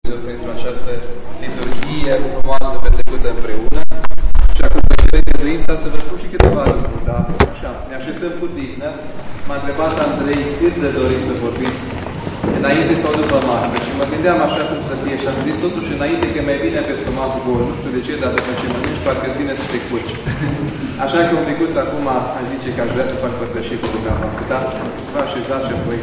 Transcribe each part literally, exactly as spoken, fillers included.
pentru această liturghie frumoasă petrecută împreună. Și acum vă cere credința să vă spun și câteva lucruri, da? Așa, ne așezăm cu dignă. M-a întrebat Andrei cât de doriți să vorbiți, înainte sau după masă. Și mă gândeam așa cum să fie și am zis totuși înainte că mai bine pe stomacul gol. Nu știu de ce, dar după ce mănânci, parcă îți vine să te culci. Așa că un picuț acum aș zice că aș vrea să fac părtășii cu dumneavoastră, da? Vă așezați și apoi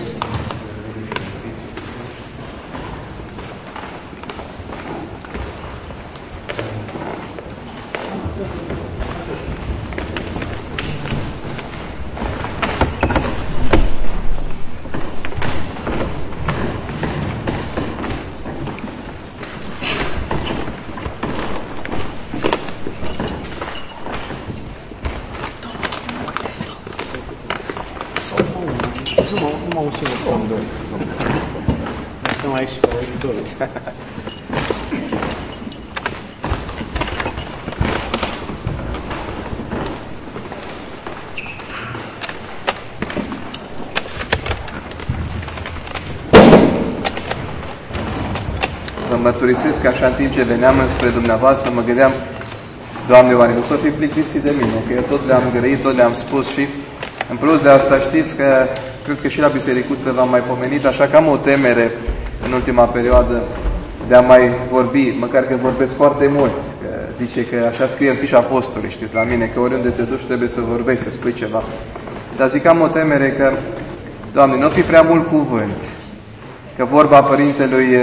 vă mărturisesc că așa în timp ce veneam înspre dumneavoastră, mă gândeam, Doamne, oare nu s-o fi plictisit de mine, că eu tot le-am grăit, tot le-am spus și în plus de asta știți că cred că și la bisericuță v-am mai pomenit, așa că am o temere în ultima perioadă de a mai vorbi, măcar că vorbesc foarte mult, că zice că așa scrie în fișa apostolului, știți, la mine, că oriunde te duci trebuie să vorbești, să spui ceva. Dar zic, am o temere că, Doamne, nu fi prea mult cuvânt, că vorba părintelui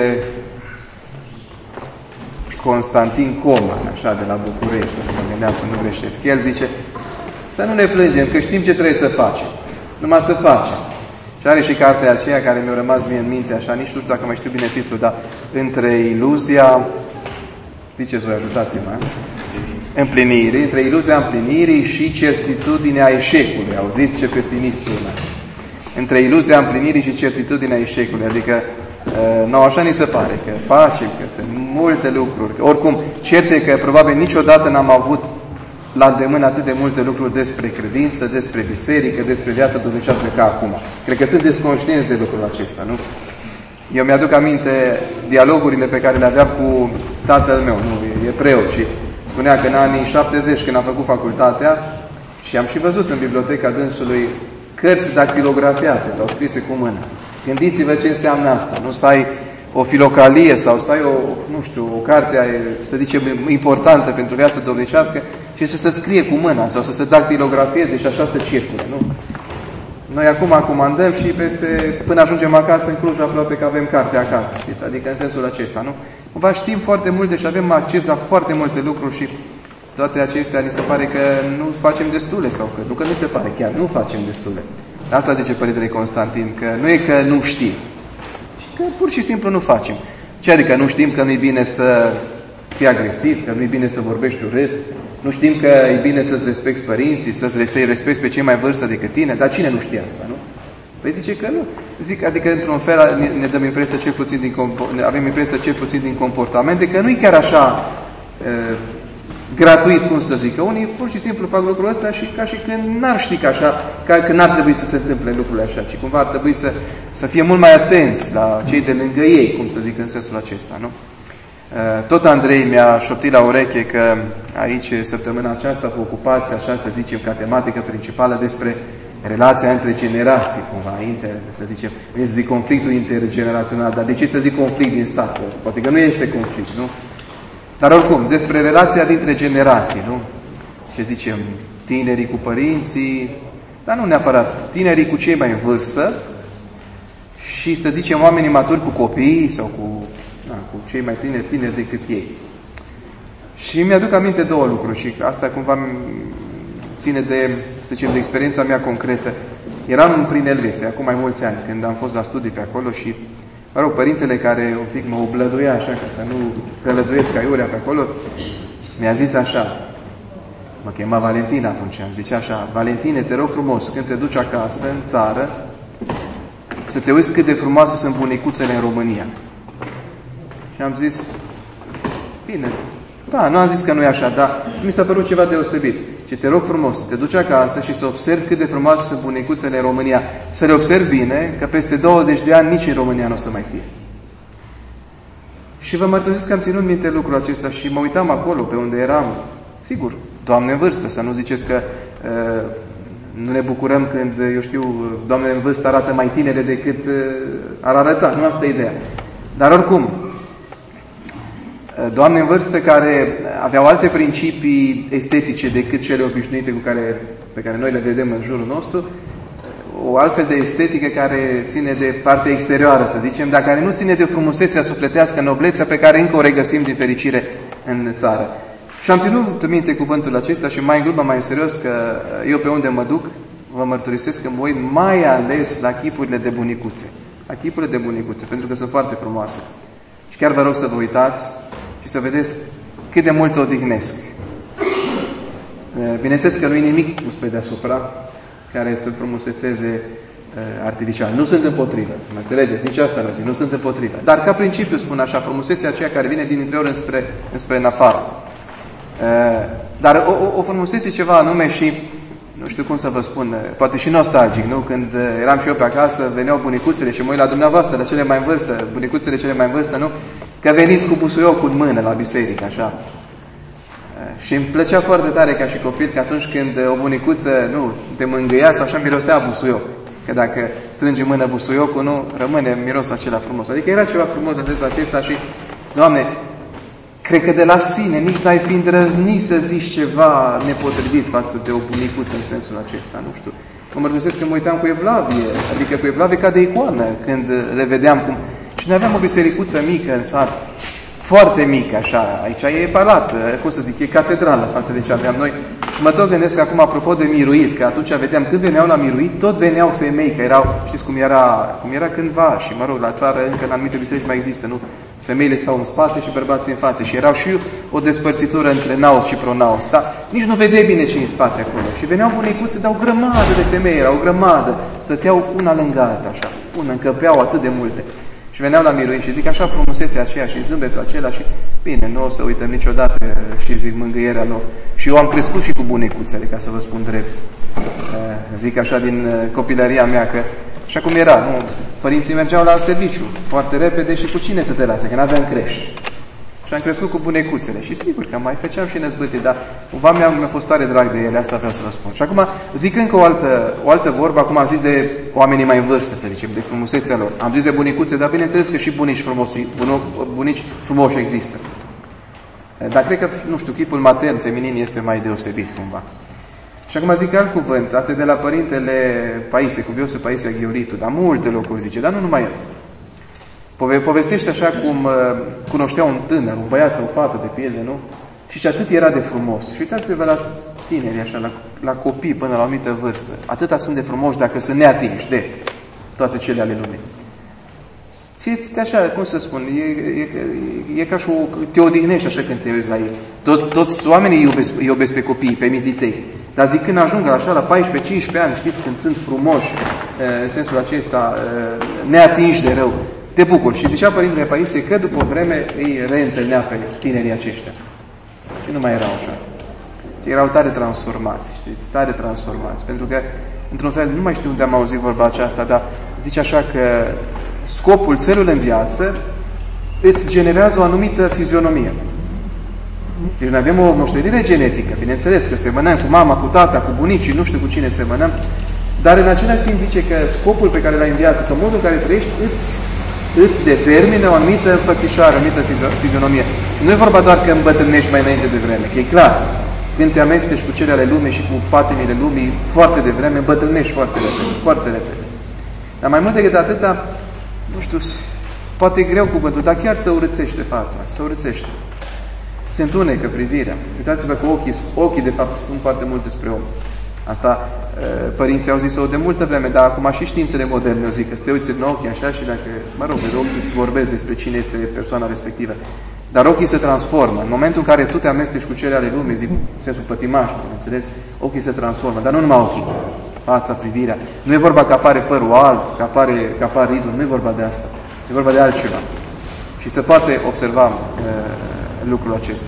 Constantin Coman, așa, de la București, mă gândeam să nu greșesc. El zice, să nu ne plângem, că știm ce trebuie să facem. Numai să facem. Și are și cartea aceea care mi-a rămas mie în minte, așa, nici nu știu dacă mai știu bine titlul, dar între iluzia, ziceți voi, ajutați-mă, împlinirii, între iluzia împlinirii și certitudinea eșecului. Auziți ce pesimist sună. Între iluzia împlinirii și certitudinea eșecului. Adică, nu, așa ni se pare, că facem, că sunt multe lucruri. Că, oricum, cert e că probabil niciodată n-am avut la îndemână atât de multe lucruri despre credință, despre biserică, despre viața duhovnicească ca acum. Cred că sunt desconștienți de lucrul acesta, nu? Eu mi-aduc aminte dialogurile pe care le aveam cu tatăl meu, nu, e preot, și spunea că în anii șaptezeci, când am făcut facultatea, și am și văzut în biblioteca dânsului cărți dactilografiate sau scrise cu mână. Gândiți-vă ce înseamnă asta, nu? Să ai o filocalie sau să ai o, nu știu, o carte, să zicem, importantă pentru viața duhovnicească și să se scrie cu mâna sau să se dactilografieze și așa să circule, nu? Noi acum comandăm și peste, până ajungem acasă în Cluj, aproape că avem carte acasă, știți? Adică în sensul acesta, nu? Cumva știm foarte multe și avem acces la foarte multe lucruri și toate acestea ni se pare că nu facem destule sau că, nu că nu se pare, chiar nu facem destule. Asta zice Părintele Constantin, că nu e că nu știm, ci că pur și simplu nu facem. Ce adică nu știm că nu e bine să fii agresiv, că nu e bine să vorbești urât, nu știm că e bine să-ți respecti părinții, să-i respecti pe cei mai vârstă decât tine, dar cine nu știe asta, nu? Păi zice că nu. Zic, adică într-un fel ne, ne dăm impresia cel puțin din, avem impresia cel puțin din comportamente că nu e chiar așa uh, gratuit, cum să zic, că unii pur și simplu fac lucrul ăsta și ca și când n-ar ști că așa, ca că n-ar trebui să se întâmple lucrurile așa, ci cumva ar trebui să, să fie mult mai atenți la cei de lângă ei, cum să zic, în sensul acesta, nu? Tot Andrei mi-a șoptit la ureche că aici, săptămâna aceasta, vă ocupați, așa să zicem, ca tematică principală despre relația între generații, cumva, inter, să zicem, să zic conflictul intergenerațional, dar de ce să zic conflict din stat? Poate că nu este conflict, nu? Dar oricum, despre relația dintre generații, nu? Ce zicem, tinerii cu părinții, dar nu neapărat, tinerii cu cei mai în vârstă și, să zicem, oamenii maturi cu copiii sau cu, na, cu cei mai tineri, tineri decât ei. Și mi-aduc aminte două lucruri și asta cumva ține de, să zicem, de experiența mea concretă. Eram prin Elveția, acum mai mulți ani, când am fost la studii pe acolo și, mă rog, părintele care un pic mă oblăduia așa, ca să nu călăduiesc aiurea pe acolo, mi-a zis așa, mă chema Valentin atunci, îmi zicea așa, Valentine, te rog frumos, când te duci acasă, în țară, să te uiți cât de frumoase sunt bunicuțele în România. Și am zis, bine, da, nu am zis că nu e așa, dar mi s-a părut ceva deosebit. Și te rog frumos, să te duci acasă și să observi cât de frumoase sunt bunicuțele în România. Să le observi bine, că peste douăzeci de ani nici în România nu o să mai fie. Și vă mărturisesc că am ținut minte lucrul acesta și mă uitam acolo pe unde eram. Sigur, doamne în vârstă, să nu ziceți că uh, nu ne bucurăm când, eu știu, doamnele în vârstă arată mai tinere decât uh, ar arăta. Nu asta e ideea. Dar oricum, doamne în vârstă care aveau alte principii estetice decât cele obișnuite cu care, pe care noi le vedem în jurul nostru, o altfel de estetică care ține de partea exterioară, să zicem, dar care nu ține de frumusețea sufletească, noblețea pe care încă o regăsim din fericire în țară. Și am ținut minte cuvântul acesta și mai în glumă, mai în serios, că eu pe unde mă duc, vă mărturisesc că mă uit mai ales la chipurile de bunicuțe. La chipurile de bunicuțe, pentru că sunt foarte frumoase. Și chiar vă rog să vă uitați și să vedeți cât de mult o odihnesc. Bineînțeles că nu e nimic pus pe deasupra care să frumusețeze artificial. Nu sunt împotrivă, mă înțelegeți? Nici asta nu zic, nu sunt împotrivă. Dar ca principiu spun așa, frumusețea aceea care vine din interior înspre, înspre în afară. Dar o, o, o frumusețe ceva anume și, nu știu cum să vă spun, poate și nostalgic, nu? Când eram și eu pe acasă, veneau bunicuțele și mă uit la dumneavoastră, la cele mai în vârstă, bunicuțele cele mai în vârstă, nu? Că veniți cu busuiocul în mână la biserică, așa. Și îmi plăcea foarte tare ca și copil că atunci când o bunicuță, nu, te mângâia sau așa, mirosea busuioc. Că dacă strângi în mână busuiocul, nu, rămâne mirosul acela frumos. Adică era ceva frumos în sensul acesta și, Doamne, cred că de la sine nici n-ai fi îndrăznit să zici ceva nepotrivit față de o bunicuță în sensul acesta, nu știu. Mă mărturisesc că mă uitam cu evlavie, adică cu evlavie ca de icoană când le vedeam cum... Și noi aveam o bisericuță mică în sat, foarte mică, așa, aici e palat, cum să zic, e catedrală față de ce aveam noi. Și mă tot gândesc că acum, apropo de miruit, că atunci vedeam, când veneau la miruit, tot veneau femei, că erau, știți cum era, cum era cândva, și mă rog, la țară, încă în anumite biserici mai există, nu? Femeile stau în spate și bărbații în față. Și erau și o despărțitură între naos și pronaos. Dar nici nu vedeai bine ce în spate acolo. Și veneau bunicuțe, dar o grămadă de femei, era o grămadă. Stăteau una lângă alta, așa. Una, încăpeau atât de multe. Și veneau la miruit și zic așa frumusețea aceea și zâmbetul acela și bine, nu o să uităm niciodată și zic mângâierea lor. Și eu am crescut și cu bunicuțele, ca să vă spun drept. Zic așa din copilăria mea că așa cum era, nu? Părinții mergeau la serviciu foarte repede și cu cine să te lase, că n-aveam crești. Și am crescut cu bunecuțele și sigur că mai făceam și năzbâtii, dar cumva mi-a, mi-a fost tare drag de ele, asta vreau să vă spun. Și acum zic încă o altă, o altă vorbă, acum am zis de oamenii mai în vârstă, să zicem, de frumusețea lor. Am zis de bunicuțe, dar bineînțeles că și bunici frumoși, bunici frumoși există. Dar cred că, nu știu, chipul matern, feminin este mai deosebit cumva. Și acum zic alt cuvânt, asta e de la părintele Paisie, cuviosul Paisie Aghioritu, dar multe locuri zice, dar nu numai el. Pove- povestește așa cum uh, cunoștea un tânăr, un băiat sau o fată de piele, nu? Și ce atât era de frumos. Și uitați-vă la tineri, așa, la, la copii până la o anumită vârstă. Atâta sunt de frumoși dacă sunt neatinși de toate cele ale lumii. Ție-ți așa, cum să spun, e, e, e ca și o, te odihnești așa când te uiți la ei. Tot, toți oamenii îi iubesc, îi iubesc pe copii, pe miditei. Dar zic, când ajung așa la paisprezece cincisprezece ani, știți, când sunt frumoși, în sensul acesta, neatinși de rău, te bucur. Și zicea Părintele Paisie că după o vreme îi reîntâlnea pe tinerii aceștia. Și nu mai erau așa. Și erau tare transformați, știți, tare transformați. Pentru că, într-un fel, nu mai știu unde am auzit vorba aceasta, dar zice așa că scopul, țelul în viață, îți generează o anumită fizionomie. Deci noi avem o moștenire genetică, bineînțeles că semănăm cu mama, cu tata, cu bunicii, nu știu cu cine semănăm, dar în același timp zice că scopul pe care l-ai în viață sau modul în care trăiești îți, îți determină o anumită înfățișare, o anumită fizionomie. Și nu e vorba doar că îmbătrânești mai înainte de vreme, că e clar, când te amesteci cu cele ale lumii și cu patimile lumii foarte devreme, îmbătrânești foarte repede, foarte repede. Dar mai mult decât atâta, nu știu, poate e greu cuvântul, dar chiar se urățește fața, se urățește. Se întunecă privirea. Uitați-vă că ochii, ochii de fapt spun foarte mult despre om. Asta părinții au zis-o de multă vreme, dar acum și științele moderne o zic, că să te uiți în ochii așa și dacă, mă rog, ochii îți vorbesc despre cine este persoana respectivă. Dar ochii se transformă. În momentul în care tu te amesteci cu cele ale lumii, zic, în sensul pătimaș, înțeles? Ochii se transformă, dar nu numai ochii. Fața, privirea. Nu e vorba că apare părul alb, că apare, că apare ridul, nu e vorba de asta. E vorba de altceva. Și se poate observa uh, lucrul acesta.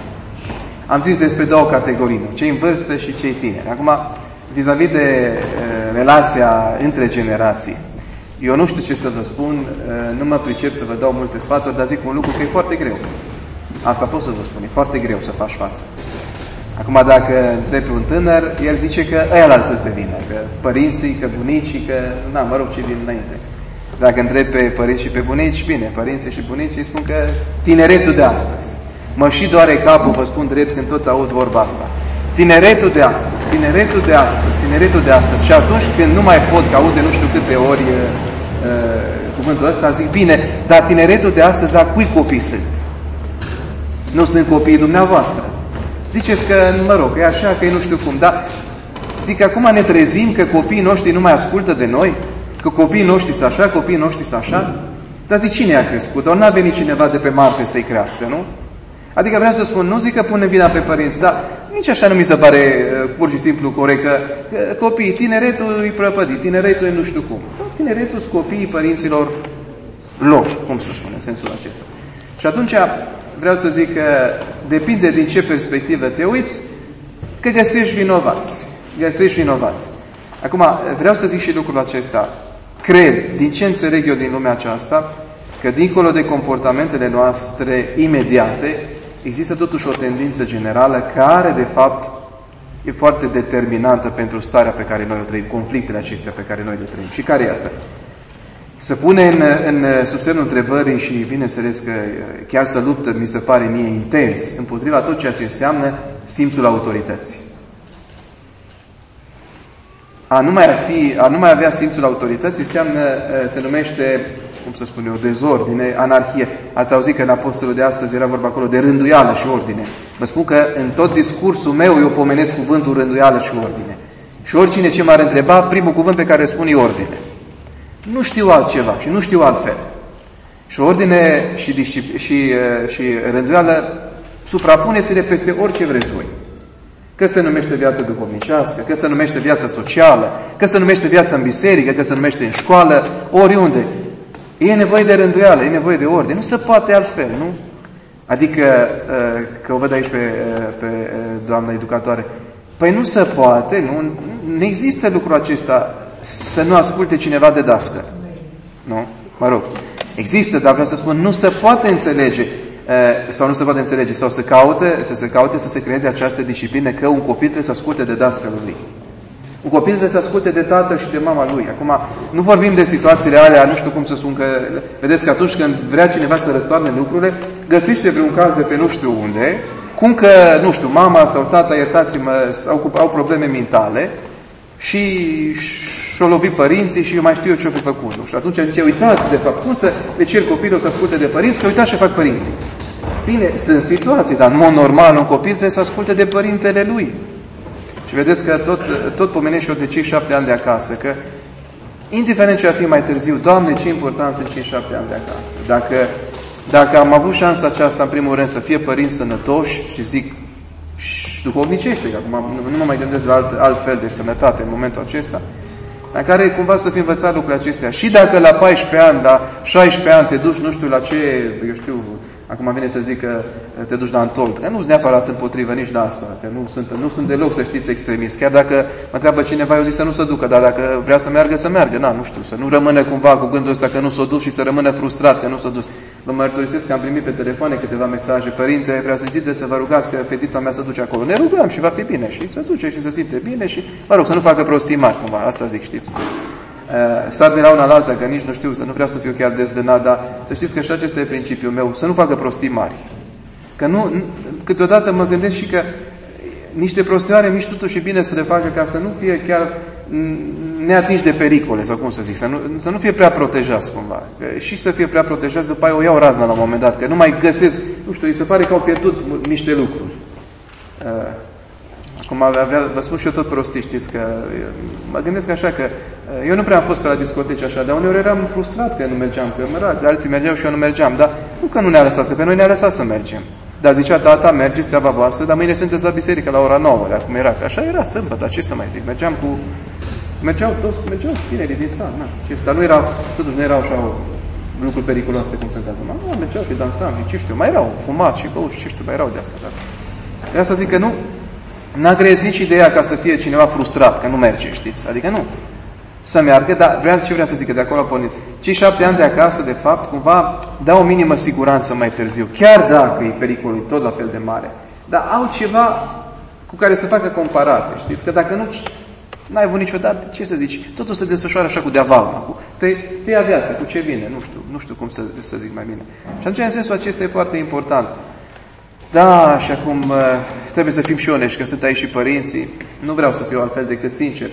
Am zis despre două categorii, cei în vârstă și cei tineri. Acum, vis-a-vis de uh, relația între generații, Eu nu știu ce să vă spun, nu mă pricep să vă dau multe sfaturi, dar zic un lucru că e foarte greu. Asta pot să vă spun, e foarte greu să faci față. Acum dacă întrebi un tânăr, el zice că ăia alții de vină, că părinții, că bunicii, că, na, mă rog, ce vin înainte. Dacă întrebi pe părinți și pe bunici, bine, părinții și bunicii spun că tineretul de astăzi. Mă și doare capul, vă spun drept, când tot aud vorba asta. Tineretul de astăzi, tineretul de astăzi, tineretul de astăzi. Și atunci când nu mai pot, că aud de nu știu câte ori uh, uh, cuvântul ăsta, zic, bine, dar tineretul de astăzi, a cui copii sunt? Nu sunt copiii dumneavoastră. Ziceți că, mă rog, e așa, că e nu știu cum, dar zic că acum ne trezim că copiii noștri nu mai ascultă de noi, că copiii noștri sunt așa, copiii noștri sunt așa, dar zic, cine a crescut? Ori n-a venit cineva de pe Marte să-i crească, nu? Adică vreau să spun, nu zic că pune vina pe părinți, dar nici așa nu mi se pare pur și simplu corect că, că copiii, tineretul îi prăpădit, tineretul e nu știu cum. Tineretul sunt copiii părinților lor, cum să spun, în sensul acesta. Și atunci vreau să zic că depinde din ce perspectivă te uiți, că găsești vinovați. Găsești vinovați. Acum, vreau să zic și lucrul acesta. Cred, din ce înțeleg eu din lumea aceasta, că dincolo de comportamentele noastre imediate, există totuși o tendință generală care, de fapt, e foarte determinantă pentru starea pe care noi o trăim, conflictele acestea pe care noi le trăim. Și care e asta? Să pune în, în sub semnul întrebării și, bineînțeles că chiar să luptă, mi se pare mie intens, împotriva tot ceea ce înseamnă simțul autorității. A nu mai, fi, a nu mai avea simțul autorității înseamnă, se numește, cum să spun eu, dezordine, anarhie. Ați auzit că în apostolul de astăzi era vorba acolo de rânduială și ordine. Vă spun că în tot discursul meu eu pomenesc cuvântul rânduială și ordine. Și oricine ce m-ar întreba, primul cuvânt pe care îl spun e ordine. Nu știu altceva și nu știu altfel. Și ordine și, și, și rânduială, suprapuneți-le peste orice vreți voi. Că se numește viață duhovnicească, că se numește viață socială, că se numește viață în biserică, că se numește în școală, oriunde. E nevoie de rânduială, e nevoie de ordine. Nu se poate altfel, nu? Adică, că o văd aici pe, pe doamna educatoare, păi nu se poate, nu, nu există lucrul acesta să nu asculte cineva de dascăl. Nu? Mă rog. Există, dar vreau să spun, nu se poate înțelege sau nu se poate înțelege, sau să caute, să se caute să se creeze această disciplină că un copil trebuie să asculte de dascălul lui. Un copil trebuie să asculte de tatăl și de mama lui. Acum, nu vorbim de situațiile alea, nu știu cum să spun, că vedeți că atunci când vrea cineva să răstoarne lucrurile, găsește vreun caz de pe nu știu unde, cum că, nu știu, mama sau tata, iertați-mă, au, au probleme mentale și și-o lovi părinții și eu mai știu eu ce-o fi făcut. Și atunci zice, uitați de fapt, cum să le cer copilul să asculte de părinți, că uitați ce fac părinții. Bine, sunt situații, dar în mod normal un copil trebuie să asculte de părintele lui. Și vedeți că tot, tot pomenește eu de cei șapte ani de acasă, că indiferent ce ar fi mai târziu, Doamne, ce important sunt cei șapte ani de acasă. Dacă, dacă am avut șansa aceasta, în primul rând, să fie părinți sănătoși și zic, și duhovnicește, că acum nu, nu mă mai gândesc la alt, alt fel de sănătate în momentul acesta, în care cumva să fi învățat lucrurile acestea. Și dacă la paisprezece ani, la șaisprezece ani te duci, nu știu la ce, eu știu, acum vine să zic că te duci la Antold, că nu sunt neapărat împotrivă nici de asta, că nu sunt, nu sunt deloc, să știți, extremist. Chiar dacă mă întreabă cineva, eu zic să nu se ducă, dar dacă vrea să meargă, să meargă. Na, nu știu, să nu rămână cumva cu gândul ăsta că nu s-o dus și să rămână frustrat că nu s-o dus. Vă mărturisesc că am primit pe telefoane câteva mesaje, părinte, vreau să ziceți să vă rugați că fetița mea să duce acolo. Ne rugăm și va fi bine și se duce și se simte bine și, mă rog, să nu facă prostii mari, cumva, asta zic, știți. Uh, sar de la una la alta, că nici nu știu, să nu vreau să fiu chiar dezdănat, dar să știți că și acesta e principiul meu, să nu facă prostii mari. Că nu, câteodată mă gândesc și că niște prostioare mici totuși e bine să le facă ca să nu fie chiar neatinși de pericole, sau cum să zic, să nu, să nu fie prea protejați cumva. Că și să fie prea protejați, după aia o iau razna la un moment dat, că nu mai găsesc, nu știu, îi se pare că au pierdut niște lucruri. Uh, Acum avea, vă spun și eu tot prostii, știți, că mă gândesc așa că eu nu prea am fost pe la discoteci așa, dar uneori eram frustrat că nu mergeam, că mă, alții mergeau și eu nu mergeam, dar nu că nu ne-a lăsat, că pe noi ne-a lăsat să mergem. Dar zicea, tata, mergeți, treaba voastră, dar mâine sunteți la biserică la ora nouă, de acum era, că așa era sâmbătă, ce să mai zic, mergeam cu, mergeau toți, mergeau tinerii din sat, na, ce, dar nu erau, totuși nu erau așa lucruri periculoase cum sunt acum, nu, mergeau pe dansam, ce știu, mai erau fumați și băuți, ce știu, mai erau de asta, dar vreau să zic că nu, n-a creez nici ideea ca să fie cineva frustrat, că nu merge, știți? Adică nu. să meargă, dar vreau, ce vrea să zic, că de acolo a pornit. Cei șapte ani de acasă, de fapt, cumva dau o minimă siguranță mai târziu, chiar dacă e pericolul tot la fel de mare. Dar au ceva cu care să facă comparație, știți? Că dacă nu, n-ai avut niciodată, ce să zici, totul se desfășoară așa cu de-avalma, cu te, te ia viața, cu ce vine, nu știu, nu știu cum să, să zic mai bine. Și atunci, în sensul acesta, e foarte important. Da, și acum trebuie să fim și onești, că sunt aici și părinții. Nu vreau să fiu altfel decât sincer.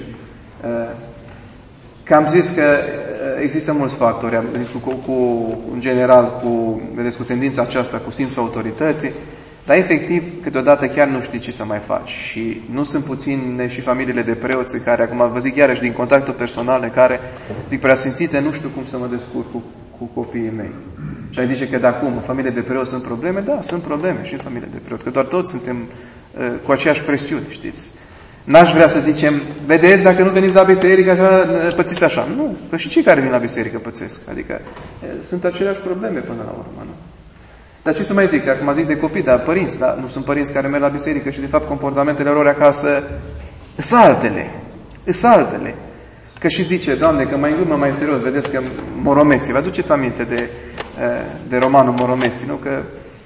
Că am zis că există mulți factori. Am zis cu, cu, cu în general, cu, vedeți, cu tendința aceasta, cu simțul autorității. Dar efectiv, câteodată chiar nu știi ce să mai faci. Și nu sunt puține și familiile de preoți care, acum vă zic iarăși din contactul personal, în care zic, preasfințite, nu știu cum să mă descurc cu, cu copiii mei. Și ai zice că de acum în familie de preot sunt probleme? Da, sunt probleme și în familie de preot. Că doar toți suntem uh, cu aceeași presiune, știți. N-aș vrea să zicem, vedeți, dacă nu veniți la biserică, așa, pățiți așa. Nu, că și cei care vin la biserică pățesc. Adică uh, sunt aceleași probleme până la urmă, nu? Dar ce să mai zic? Acum zic de copii, dar părinți, dar nu sunt părinți care merg la biserică și de fapt comportamentele lor acasă sunt altele. Sunt altele. Că și zice, Doamne, că mai în glumă, mai serios, vedeți că Moromeții, vă aduceți aminte de, de romanul Moromeții, nu? Că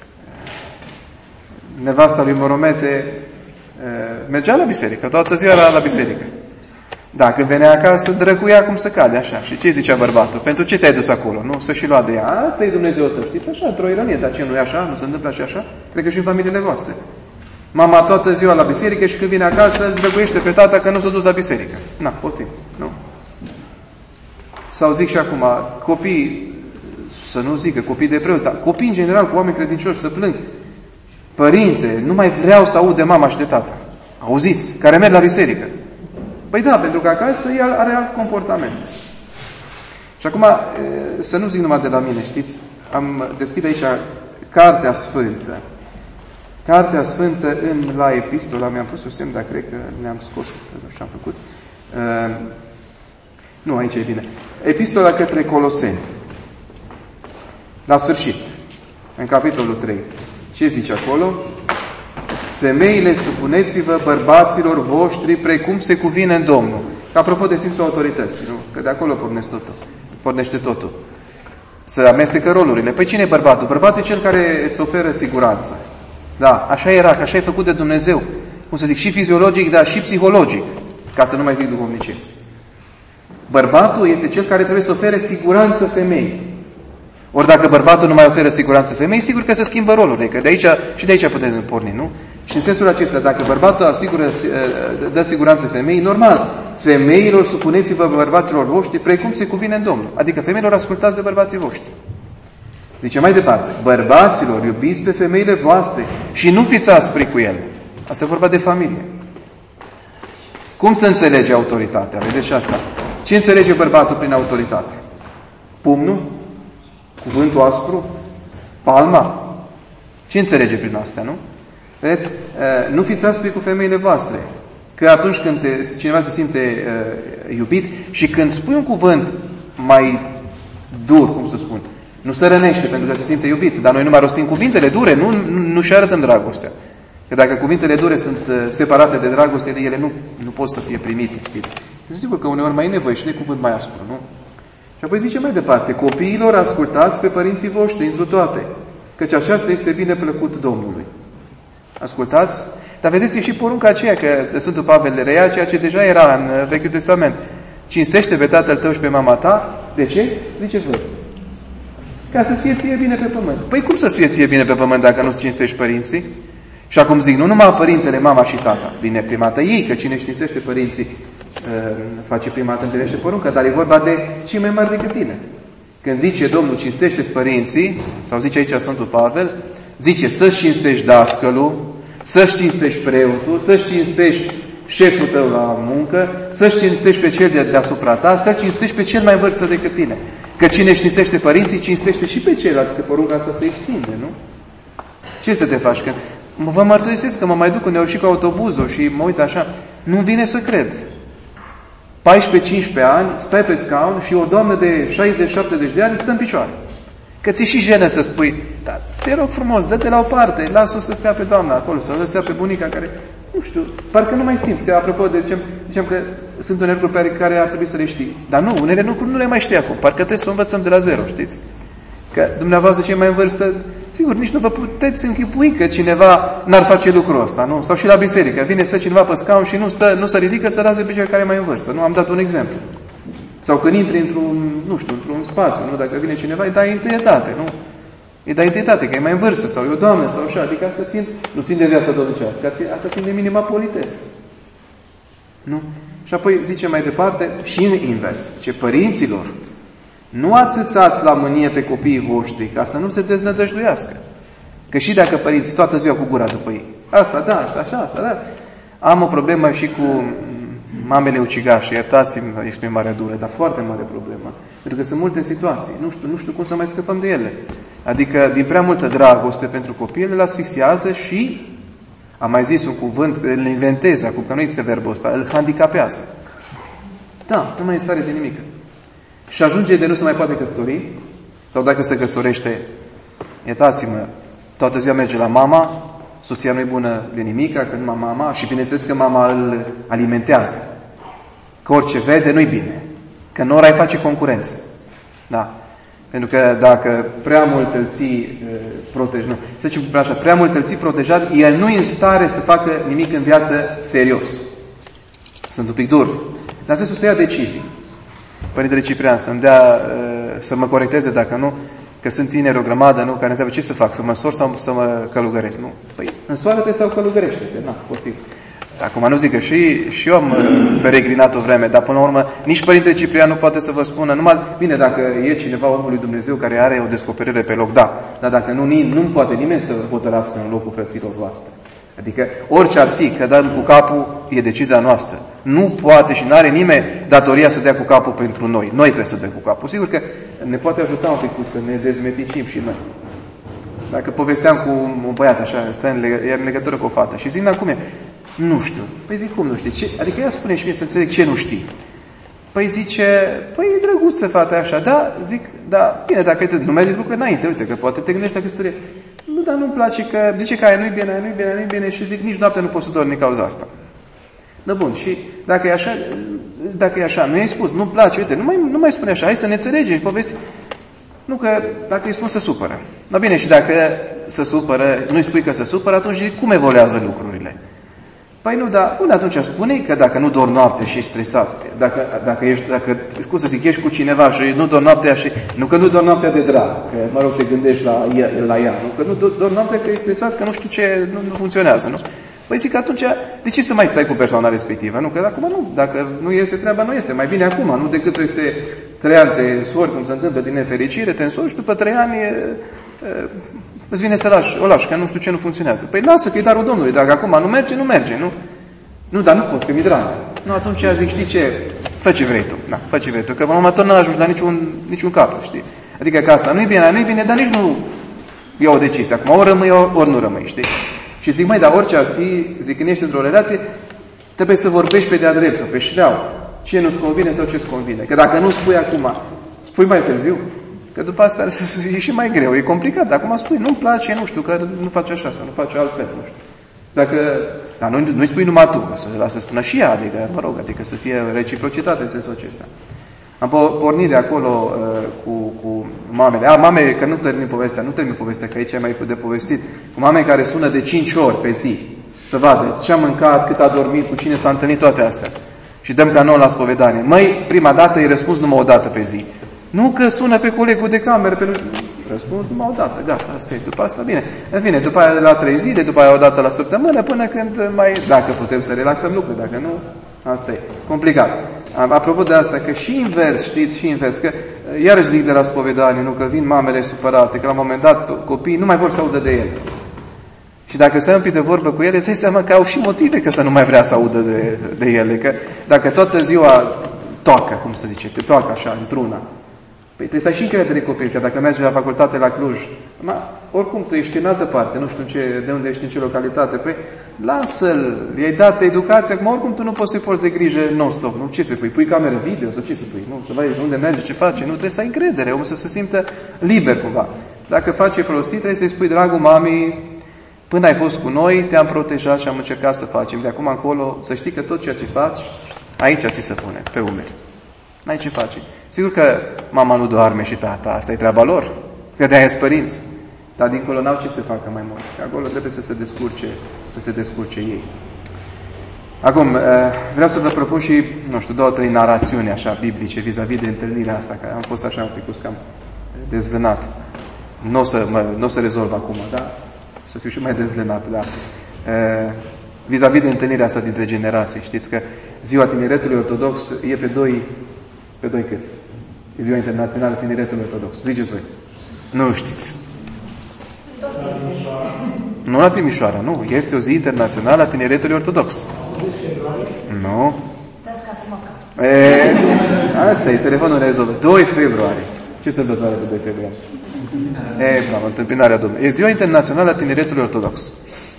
nevasta lui Moromete mergea la biserică, toată ziua era la biserică. Da, când venea acasă, drăcuia cum să cade, așa. Și ce zicea bărbatul? Pentru ce te-ai dus acolo? Nu? Să și lua de ea. Asta e Dumnezeu tău, știți? Așa, într-o ironie, dar ce nu e așa? Nu se întâmplă și așa? Cred că și în familiile voastre. Mama toată ziua la biserică și când vine acasă, îl drăguiește pe tata că nu s-a dus la biserică. Na, poftim, nu? Sau zic și acum, copii, să nu zic că copii de preoți, dar copii în general, cu oameni credincioși, să plâng. Părinte, nu mai vreau să aud de mama și de tata. Auziți? Care merg la biserică. Păi da, pentru că acasă el are alt comportament. Și acum, să nu zic numai de la mine, știți? Am deschis aici Cartea Sfântă. Cartea Sfântă în, la epistola, mi-am pus un semn, dar cred că ne-am scos, nu știu, am făcut. Uh, nu, aici e bine. Epistola către Coloseni. La sfârșit, în capitolul trei. Ce zice acolo? Femeile, supuneți-vă bărbaților voștri precum se cuvine în Domnul. Că apropo de simțul autorității, nu? Că de acolo pornește totul. Pornește totul. Să amestecă rolurile. Păi cine e bărbatul? Bărbatul e cel care îți oferă siguranță. Da, așa era, că așa e făcut de Dumnezeu. Cum să zic, și fiziologic, dar și psihologic. Ca să nu mai zic duhovnicesc. Bărbatul este cel care trebuie să ofere siguranță femeii. Ori dacă bărbatul nu mai oferă siguranță femeii, sigur că se schimbă rolurile, că de aici, și de aici putem porni, nu? Și în sensul acesta, dacă bărbatul asigură, dă siguranță femeii, normal, femeilor supuneți-vă bărbaților voștri precum se cuvine în Domnul. Adică femeilor ascultați de bărbații voștri. Zice mai departe, bărbaților, iubiți pe femeile voastre și nu fiți aspri cu ele. Asta e vorba de familie. Cum să înțelege autoritatea? Vedeți și asta. Ce înțelege bărbatul prin autoritate? Pumnul? Cuvântul aspru? Palma? Ce înțelege prin astea, nu? Vedeți? Nu fiți aspri cu femeile voastre. Că atunci când te, cineva se simte uh, iubit și când spui un cuvânt mai dur, cum să spun, nu se rănește pentru că se simte iubit, dar noi nu mai rostim cuvintele dure, nu, nu, nu și arătăm dragostea. Că dacă cuvintele dure sunt uh, separate de dragoste, ele nu, nu pot să fie primite, știți? Sigur că uneori mai e nevoie și de cuvânt mai aspru, nu? Și apoi zice mai departe, copiilor ascultați pe părinții voștri întru toate, căci aceasta este bine plăcut Domnului. Ascultați? Dar vedeți, e și porunca aceea, că Sfântul Pavel le reia ceea ce deja era în Vechiul Testament. Cinstește pe tatăl tău și pe mama ta. De ce? Ziceți voi. Ca să-ți fie ție bine pe pământ. Păi cum să-ți fie ție bine pe pământ dacă nu-ți cinstești părinții? Și acum zic, nu numai părintele, mama și tata. Bine, prima dată ei, că cine cinstește părinții face prima dată întâlnește porunca, dar e vorba de cei mai mari decât tine. Când zice Domnul, cinstește-ți părinții, sau zice aici Sfântul Pavel, zice să-ți cinstești dascălul, să-și cinstești preotul, să-și cinstești șeful tău la muncă, să-și cinstești pe cel de deasupra ta, să-și cinstești pe cel mai vârstă decât tine. Că cine cinstește părinții, cinstește și pe ceilalți, că porunca asta se extinde, nu? Ce să te faci? Că vă mărturisesc că mă mai duc uneori și cu autobuzul și mă uit așa, nu vine să cred. paisprezece-cincisprezece ani, stai pe scaun și o doamnă de șaizeci șaptezeci de ani stă în picioare. Că ți-e și jenă să spui, dar te rog frumos, dă-te la o parte, lasă-o să stea pe doamna acolo, sau să stea pe bunica care... nu știu, parcă nu mai simți, că apropo de ziceam, ziceam că sunt unele lucruri pe care ar trebui să le știi. Dar nu, unele lucruri nu le mai știi acum, parcă trebuie să o învățăm de la zero, știți? Că dumneavoastră cei mai în vârstă, sigur, nici nu vă puteți închipui că cineva n-ar face lucrul ăsta, nu? Sau și la biserică, vine, stă cineva pe scaun și nu, stă, nu se ridică să raze pe cel care e mai în vârstă. Nu, am dat un exemplu. Sau când intri într-un, nu știu, într-un spațiu, nu? Dacă vine cineva, îi dai întâietate, nu? Îi dai întâietate, că e mai în vârstă, sau e o doamnă, sau așa. Adică asta țin, nu țin de viața domnicească, asta țin de minima politețe. Nu? Și apoi zice mai departe, și în invers, ce părinților, nu ațățați la mânie pe copiii voștri, ca să nu se deznădăjduiască. Că și dacă părinții toată ziua cu gura după ei, asta da, asta așa, asta da. Am o problemă și cu mamele ucigașe, iertați-mi exprimarea dură, dar foarte mare problemă. Pentru că sunt multe situații, nu știu, nu știu cum să mai scăpăm de ele. Adică, din prea multă dragoste pentru copii, îl asfixiază și, am mai zis un cuvânt, îl inventez acum, că nu este verbul ăsta, îl handicapează. Da, nu mai e stare de nimic. Și ajunge de nu se mai poate căsători, sau dacă se căsătorește, iertați-mă, toată ziua merge la mama, soția nu e bună de nimic, că numai mama, și bineînțeles că mama îl alimentează. Că orice vede, nu-i bine. Că nu ori face concurență. Da. Pentru că dacă prea mult îl ții uh, protejat, nu, să zicem așa, prea mult îl ții protejat, el nu e în stare să facă nimic în viață serios. Sunt un pic dur. Dar să să ia decizii. Părintele Ciprian, să-mi dea, uh, să mă corecteze dacă nu, că sunt tineri o grămadă, nu, care întreabă ce să fac, să mă însor sau să mă călugăresc, nu? Păi, însoară-te sau călugărește-te, na, poftim. Acum nu zic că și, și eu am peregrinat o vreme, dar până la urmă nici Părintele Ciprian nu poate să vă spună, numai, bine, dacă e cineva omul lui Dumnezeu care are o descoperire pe loc, da, dar dacă nu, nu poate nimeni să hotărască în locul frăților voastre. Adică orice ar fi, că dăm cu capul, e decizia noastră. Nu poate și nu are nimeni datoria să dea cu capul pentru noi. Noi trebuie să dăm cu capul. Sigur că ne poate ajuta un pic să ne dezmeticim și noi. Dacă povesteam cu un băiat așa, stă în, leg- în legătură cu o fată și zic, dar cum e? Nu știu. Păi zic, cum nu știi? Ce? Adică ea spune și mie să înțeleg ce nu știi. Păi zice, păi e drăguță fata așa, da? Zic, da, bine, dacă te, nu mergi lucruri înainte, uite, că poate te gândești la căsătorie. Nu, dar nu-mi place că, zice că aia nu-i bine, aia nu-i bine, aia nu-i bine și zic, nici noaptea nu pot să dorm din cauza asta. Da, bun, și dacă e așa, dacă e așa, nu i-ai spus, nu-mi place, uite, nu mai, nu mai spune așa, hai să ne înțelegem, povesti. Nu că dacă îi spun să supără. Da, bine, și dacă se supără, nu-i spui că se supără, atunci zic, cum evoluează lucrurile? Păi nu, dar până atunci spune că dacă nu dormi noaptea și ești stresat, dacă, dacă ești, dacă, cum să zic, ești cu cineva și nu dormi noaptea și, nu că nu dormi noaptea de drag, că mă rog te gândești la ea, la ea, nu că nu dormi noaptea că ești stresat, că nu știu ce, nu, nu funcționează, nu? Păi zic, atunci, de ce să mai stai cu persoana respectivă? Nu, că acum nu, dacă nu este treaba, nu este, mai bine acum, nu decât este trei ani te însori, cum se întâmplă din nefericire, te însori și după trei ani e, e, îți vine să lași, o lași, că nu știu ce nu funcționează. Păi lasă, că e darul Domnului, dacă acum nu merge, nu merge, nu? Nu, dar nu pot, că mi-e drag. Nu, atunci zic, știi ce, fă ce vrei tu, da, fă ce vrei tu, că până la urmă nu ajungi la niciun, niciun cap, știi? Adică că asta nu-i bine, nu-i bine, dar nici nu iau o decizie. Acum ori rămâi, ori nu rămâi, știi? Și zic, mai, dar orice ar fi, zic, când ești într-o relație, trebuie să vorbești pe de-a dreptul, pe șleau. Ce nu-ți convine sau ce-ți convine. Că dacă nu spui acum, spui mai târziu, că după asta e și mai greu, e complicat. Acum spui, nu-mi place, nu știu, că nu faci așa sau nu faci altfel, nu știu. Dacă, dar nu, nu-i spui numai tu, să, să spună și ea, adică, mă rog, adică să fie reciprocitate în sensul acesta. Am pornit de acolo uh, cu, cu mamele. A, mame, că nu termin povestea, nu termin povestea, că aici e mai de povestit. Cu mame care sună de cinci ori pe zi, să vadă ce a mâncat, cât a dormit, cu cine s-a întâlnit, toate astea. Și dăm canon la spovedanie. Măi, prima dată îi răspuns numai o dată pe zi. Nu că sună pe colegul de cameră, pe... răspuns numai o dată, gata, asta e, după asta, bine. În fine, după aia la trei zile, după aia o dată la săptămână, până când mai, dacă putem să relaxăm lucruri, dacă nu, asta e. Complicat. Apropo de asta, că și invers, știți, și invers, că iarăși zic de la spovedanie, nu, că vin mamele supărate, că la un moment dat copiii nu mai vor să audă de ele. Și dacă stai un pic de vorbă cu ele, îți dai seama că au și motive că să nu mai vrea să audă de, de ele. Că dacă toată ziua toacă, cum să zice, te toacă așa, într-una, păi trebuie să ai și încredere copil, că dacă mergi la facultate la Cluj, ma, oricum tu ești în altă parte, nu știu ce, de unde ești, în ce localitate, păi lasă-l, i-ai dat educație, acum oricum tu nu poți să-i porți de grijă non-stop, nu? Ce să pui? Pui cameră video sau ce să pui? Nu? Să vezi unde merge, ce face, nu? Trebuie să ai încredere, omul să se simtă liber cumva. Dacă face prostii, trebuie să-i spui, dragul mami, Până ai fost cu noi, te-am protejat și am încercat să facem. De acum încolo, să știi că tot ceea ce faci, aici ți se pune, pe umeri. N-ai ce face. Sigur că mama nu doarme și tata, asta e treaba lor, că de-aia sunt părinți. Dar dincolo n-au ce să facă mai mult. Că acolo trebuie să se descurce, să se descurce ei. Acum, vreau să vă propun și, nu știu, două, trei narațiuni așa biblice vis-a-vis de întâlnirea asta, că am fost așa un pic cam dezlănat. Nu o să, mă, n-o să rezolv acum, da? Să fiu și mai dezlănat, da? Vis-a-vis de întâlnirea asta dintre generații, știți că Ziua Tineretului Ortodox e pe doi, pe doi cât? E Ziua Internațională Tineretului Ortodox. Ziceți voi. Nu știți. Nu la Timișoara, nu. Este o zi internațională a Tineretului Ortodox. Nu. E, asta e, telefonul rezolvă. doi februarie. Ce sărbătoare pe doi februarie? E, bravo, întâmpinarea Domnului. E Ziua Internațională a Tineretului Ortodox.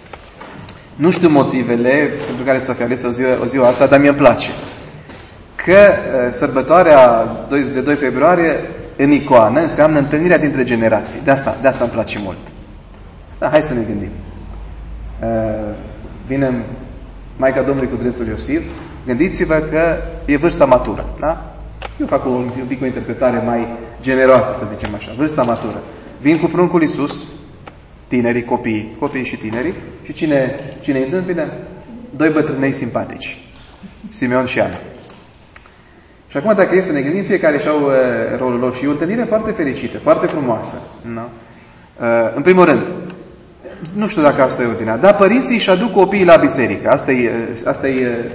Nu știu motivele pentru care să fie ales o ziua, o ziua asta, dar mie îmi place. Că uh, sărbătoarea de doi februarie în icoană înseamnă întâlnirea dintre generații. De asta, de asta îmi place mult. Da, hai să ne gândim. Uh, vine Maica Domnului cu dreptul Iosif. Gândiți-vă că e vârsta matură. Da? Eu fac un, un pic o interpretare mai generoasă, să zicem așa. Vârsta matură. Vin cu pruncul Iisus, tinerii, copiii, copiii și tinerii. Și cine, cine îi întâmpină? Doi bătrânei simpatici. Simeon și Ana. Și acum, dacă e să ne gândim, fiecare și-au uh, rolul lor. Și e o întâlnire foarte fericită, foarte frumoasă. No? Uh, în primul rând, nu știu dacă asta e ordinea, dar părinții își aduc copiii la biserică. Asta e, asta e uh,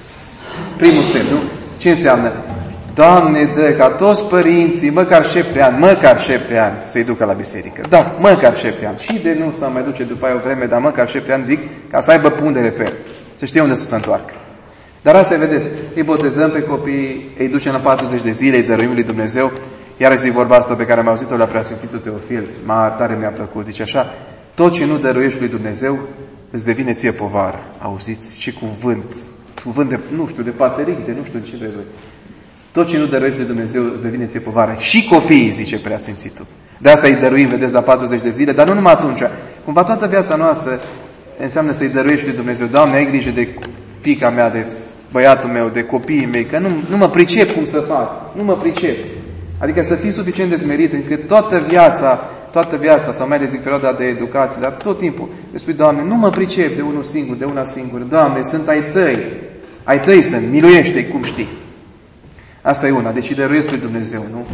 primul semn, nu? Ce înseamnă? Doamne, dă ca toți părinții, măcar șapte ani, măcar șapte ani să-i ducă la biserică. Da, măcar șapte ani. Și de nu să mai duce după aia o vreme, dar măcar șapte ani, zic, ca să aibă pundere pe el. Să știe unde să se întoarcă. Dar asta, vedeți, îi botezăm pe copii, îi ducem la patruzeci de zile, îi dăruim lui Dumnezeu. Iar zic vorba asta pe care am auzit-o la Preasfințitul Teofil, m-a, tare mi-a plăcut, zice așa: tot ce nu dăruiești lui Dumnezeu, îți devine ție povară. Auziți? Ce cuvânt! Cuvânt de, nu știu, de pateric, de nu știu ce vrei voi. Tot ce nu dăruiești lui Dumnezeu îți devine ție povară. Și copiii, zice Preasfințitul. De asta îi dăruim, vedeți, la patruzeci de zile, dar nu numai atunci. Cumva toată viața noastră înseamnă să-i dăruiești lui Dumnezeu. Doamne, ai grijă de fiica mea, de băiatul meu, de copiii mei, că nu, nu mă pricep cum să fac. Nu mă pricep. Adică să fii suficient de smerit încât toată viața, toată viața, sau mai ales în perioada de educație, dar tot timpul, îi spui: Doamne, nu mă pricep de unul singur, de una singură. Doamne, sunt ai tăi. Ai tăi sunt, miluiește-i cum știi. Asta e una, deci îi dăruiesc lui Dumnezeu, nu?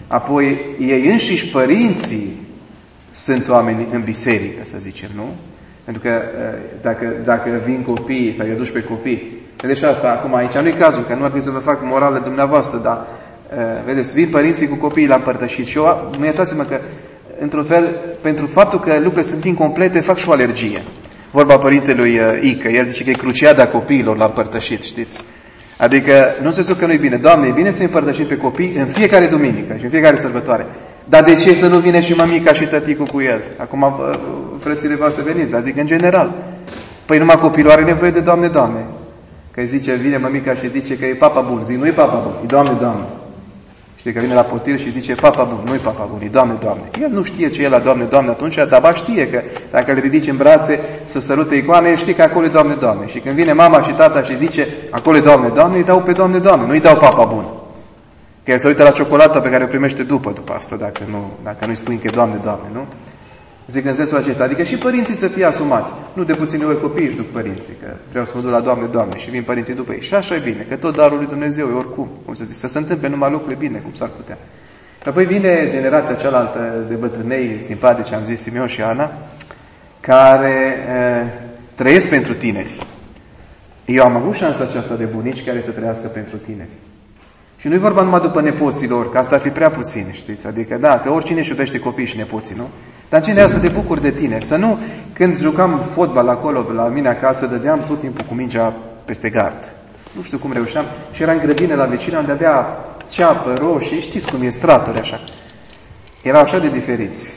Apoi, ei înșiși, părinții, sunt oameni în biserică, să zicem, nu? Pentru că dacă, dacă vin copiii sau îi aduci pe copii, vedeți asta acum aici, nu-i cazul, că nu ar trebui să vă fac morală dumneavoastră, dar vedeți, vin părinții cu copiii la împărtășit și eu, mă iertați-mă că, într-un fel, pentru faptul că lucrurile sunt incomplete, fac și o alergie. Vorba părintelui Ică, el zice că e cruciada copiilor la împărtășit, știți? Adică, nu se spune că nu e bine. Doamne, e bine să împărtășim pe copii în fiecare duminică și în fiecare sărbătoare. Dar de ce să nu vine și mămica și tăticul cu el? Acum, frățile voastre veniți, dar zic în general. Păi numai copilul are nevoie de Doamne, Doamne. Că zice, vine mămica și zice că e papa bun. Zic, nu e papa bun, e Doamne, Doamne. Știi că vine la potir și zice, papa bun, nu e papa bun, e Doamne, Doamne. El nu știe ce e la Doamne, Doamne atunci, dar ba știe că dacă îl ridici în brațe să sărute icoane, el știe că acolo e Doamne, Doamne. Și când vine mama și tata și zice, acolo e Doamne, Doamne, îi dau pe Doamne, Doamne, nu îi dau papa bun. Că el se uită la ciocolata pe care o primește după, după asta, dacă, nu, dacă nu-i spui că e Doamne, Doamne, nu? Zic în sensul acesta, adică și părinții să fie asumați. Nu de puține ori copiii își duc părinții, că vreau să mă duc la Doamne, Doamne și vin părinții după ei. Și așa e bine, că tot darul lui Dumnezeu e oricum, cum să zic, să se întâmple numai lucrurile bine, cum s-ar putea. Și apoi vine generația cealaltă de bătrânei simpatici, am zis, Simeon și Ana, care e, trăiesc pentru tineri. Eu am avut șansa aceasta de bunici care să trăiască pentru tineri. Și nu-i vorba numai după nepoților, că asta ar fi prea puțin, știți? Adică, da, că oricine își iubește copiii și nepoții, nu? Dar în general să te bucuri de tineri. Să nu, când jucam fotbal acolo, la mine acasă, dădeam tot timpul cu mingea peste gard. Nu știu cum reușeam. Și era în grădină la vecină, unde avea ceapă, roșii, știți cum e, straturi așa. Erau așa de diferiți.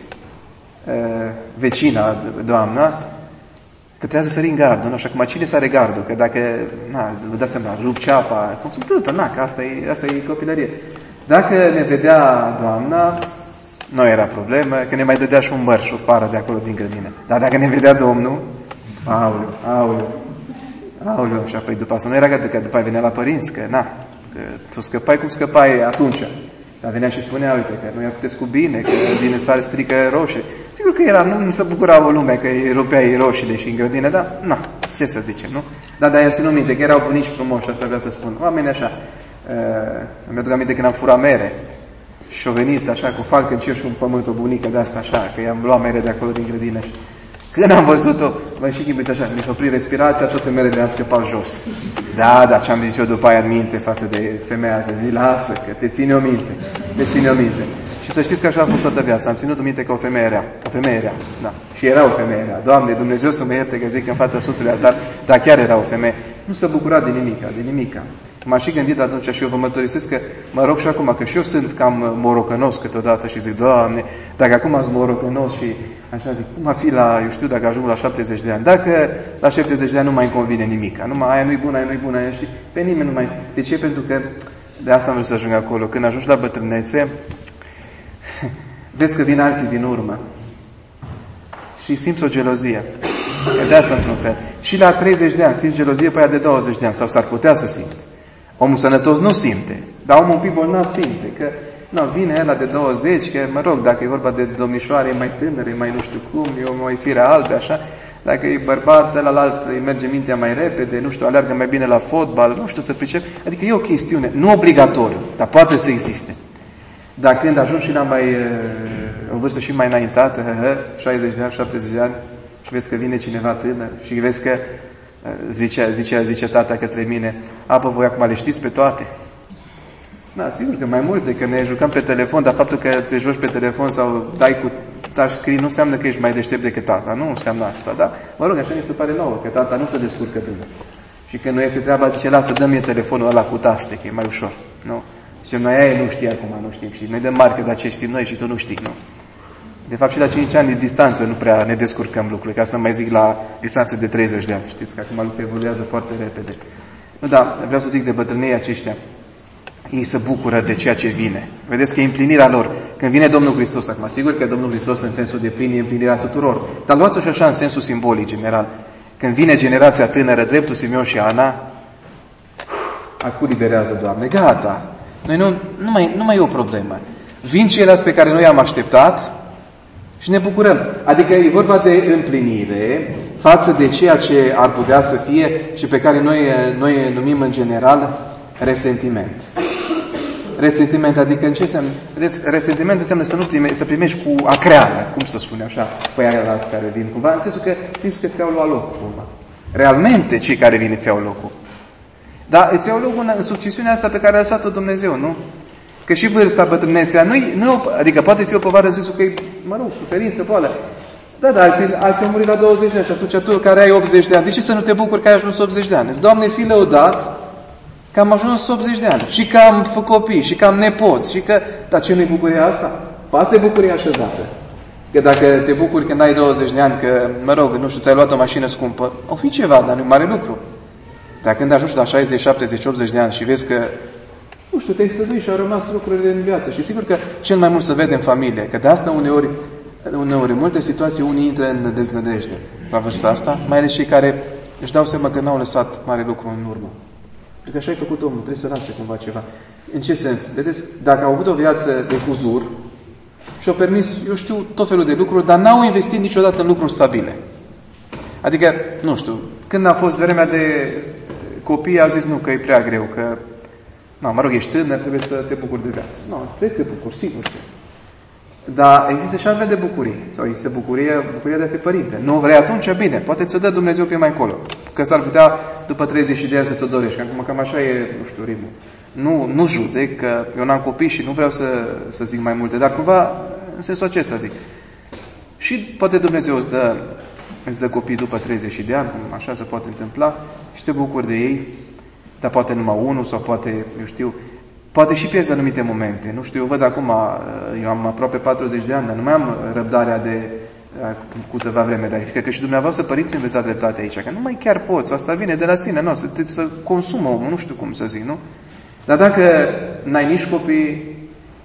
Vecina, doamna, că trebuia să sări în gardul, nu? Așa cum cine sare gardul, că dacă, na, vă dați seama, rup ceapa, cum se întâmplă, na, că asta e, asta e copilărie. Dacă ne vedea doamna, nu era problemă, că ne mai dădea și un măr și o pară de acolo din grădină. Dar dacă ne vedea Domnul, aoleu, aoleu, aoleu, și apoi după asta nu era gata, că după aia venea la părinți, că na, că tu scăpai cum scăpai atunci. Dar venea și spunea, uite, că nu i-a crescut bine, că vine sare strică roșii. Sigur că era, nu, nu se bucura o lume că îi rupeai roșiile și în grădină, dar, na, ce să zicem, nu? Dar de-aia ținut minte că erau bunici frumoși, asta vreau să spun. Oameni așa, uh, îmi aduc aminte când am furat mere și-o venit așa cu falcă în cer și un pământ, o bunică de asta așa, că i-am luat mere de acolo din grădină și când am văzut-o, mă și chipuiți așa, mi-și opri respirația, toate merele am scăpat jos. Da, dar ce-am zis eu după aia în minte față de femeia asta, zi, lasă, că te ține o minte, te ține o minte. Și să știți că așa a fost toată viața, am ținut minte că o femeie rea, o femeie rea, da. Și era o femeie rea, Doamne, Dumnezeu să mă ierte că zic în fața Sfântului Altar, dar chiar era o femeie, nu se bucura de nimica, de nimica. M-am și gândit atunci și eu vă mărturisesc că mă rog și acum, că și eu sunt cam morocănos câteodată și zic, Doamne, dacă acum sunt morocănos și așa zic, cum a fi la, eu știu, dacă ajung la șaptezeci de ani, dacă la șaptezeci de ani nu mai convine nimic, numai aia nu-i bună, aia nu-i bună, aia și pe nimeni nu mai... De ce? Pentru că de asta am vrut să ajung acolo. Când ajungi la bătrânețe, vezi că vin alții din urmă și simți o gelozie. E de asta într-un fel. Și la treizeci de ani simți gelozie pe aia de douăzeci de ani, sau s-ar putea să simți. Omul sănătos nu simte, dar omul un pic bolnav simte, că nu, vine ăla de douăzeci, că mă rog, dacă e vorba de domnișoare, e mai tânără, e mai nu știu cum, eu mai fire albe, așa, dacă e bărbat, ălalt îi merge mintea mai repede, nu știu, alergă mai bine la fotbal, nu știu să pricep, adică e o chestiune, nu obligatoriu, dar poate să existe. Dar când ajungi și la mai, o vârstă și mai înaintată, șaizeci de ani, șaptezeci de ani, și vezi că vine cineva tânăr și vezi că Zicea, zicea, zice tata către mine, apă, voi acum le știți pe toate? Da, sigur că mai multe, că ne jucăm pe telefon, dar faptul că te joci pe telefon sau dai cu touchscreen nu înseamnă că ești mai deștept decât tata, nu înseamnă asta, da? Mă rog, așa mi se pare nouă, că tata nu se descurcă bine. Și când nu iese treaba, zice, lasă, dă-mi telefonul ăla cu taste, că e mai ușor, nu? Zice, noi aia nu știi acum, nu știm, și noi dăm marcă, dar ce știm noi și tu nu știi, nu? De fapt, și la cinci ani de distanță nu prea ne descurcăm lucrurile, ca să mai zic la distanță de treizeci de ani. Știți că acum lucrurile evoluează foarte repede. Nu, da, vreau să zic de bătrânii aceștia. Ei se bucură de ceea ce vine. Vedeți că e împlinirea lor. Când vine Domnul Hristos, acum, sigur că Domnul Hristos în sensul de plin e împlinirea tuturor. Dar luați-o și așa în sensul simbolic general. Când vine generația tânără, dreptul Simeon și Ana, acum liberează, Doamne, gata. Noi nu, nu, mai, nu mai e o problemă. Vin ceilalți pe care noi am așteptat, și ne bucurăm. Adică e vorba de împlinire față de ceea ce ar putea să fie și pe care noi, noi numim în general resentiment. Resentiment, adică în ce înseamnă? Vedeți, resentiment înseamnă să, nu prime, să primești cu acreală, cum să spune așa, pe aia care vin cumva, în sensul că simți că ți-au luat locul cumva. Realmente cei care vin îți iau locul. Dar îți iau locul în succesiunea asta pe care a lăsat-o Dumnezeu, nu? Că și vârsta, bătrânețea, nu, nu, adică poate fi o povară, sensul că e, mă rog, suferință, boală. Da, dar alții, alții au murit la douăzeci de ani și atunci tu care ai optzeci de ani, de ce să nu te bucuri că ai ajuns optzeci de ani? Zici, Doamne, fii lăudat că am ajuns optzeci de ani și că am făcut copii și că am nepoți și că... Dar ce nu-i bucuria asta? Asta e bucuria așezată. Că dacă te bucuri când ai douăzeci de ani, că, mă rog, nu știu, ți-ai luat o mașină scumpă, o fi ceva, dar nu e mare lucru. Dar când ajungi la șaizeci, șaptezeci, optzeci de ani și vezi că nu știu, te-ai stăzuit și au rămas lucrurile în viață. Și sigur că cel mai mult se vede în familie. Că de asta uneori, uneori în multe situații, unii intră în deznădejde la vârsta asta, mai ales cei care își dau seama că n-au lăsat mare lucru în urmă. Pentru că așa ai făcut omul, trebuie să lase cumva ceva. În ce sens? Vedeți, dacă au avut o viață de huzur și-au permis, eu știu, tot felul de lucruri, dar n-au investit niciodată în lucruri stabile. Adică, nu știu, când a fost vremea de copii, a zis nu, că e prea greu, că nu, mă rog, ești tânăr, trebuie să te bucuri de viață. Nu, trebuie să te bucuri, sigur. Dar există și altfel de bucurie. Sau există bucurie, bucuria de a fi părinte. Nu vrei atunci, bine, poate ți-o dă Dumnezeu pe mai încolo. Că s-ar putea după treizeci de ani să ți-o dorești. Acum cam așa e, nu știu, rimul. Nu, nu judec, că eu n-am copii și nu vreau să, să zic mai multe, dar cumva în sensul acesta zic. Și poate Dumnezeu îți dă, îți dă copii după treizeci de ani, cum așa se poate întâmpla, și te bucuri de ei, dar poate numai unul sau poate, eu știu, poate și pierzi anumite momente. Nu știu, eu văd acum, eu am aproape patruzeci de ani, dar nu mai am răbdarea de cu câteva vreme, dar cred că și dumneavoastră părinții înveți dreptate aici, că nu mai chiar poți, asta vine de la sine, nu, să, să consumă omul, nu știu cum să zic, nu? Dar dacă n-ai nici copii,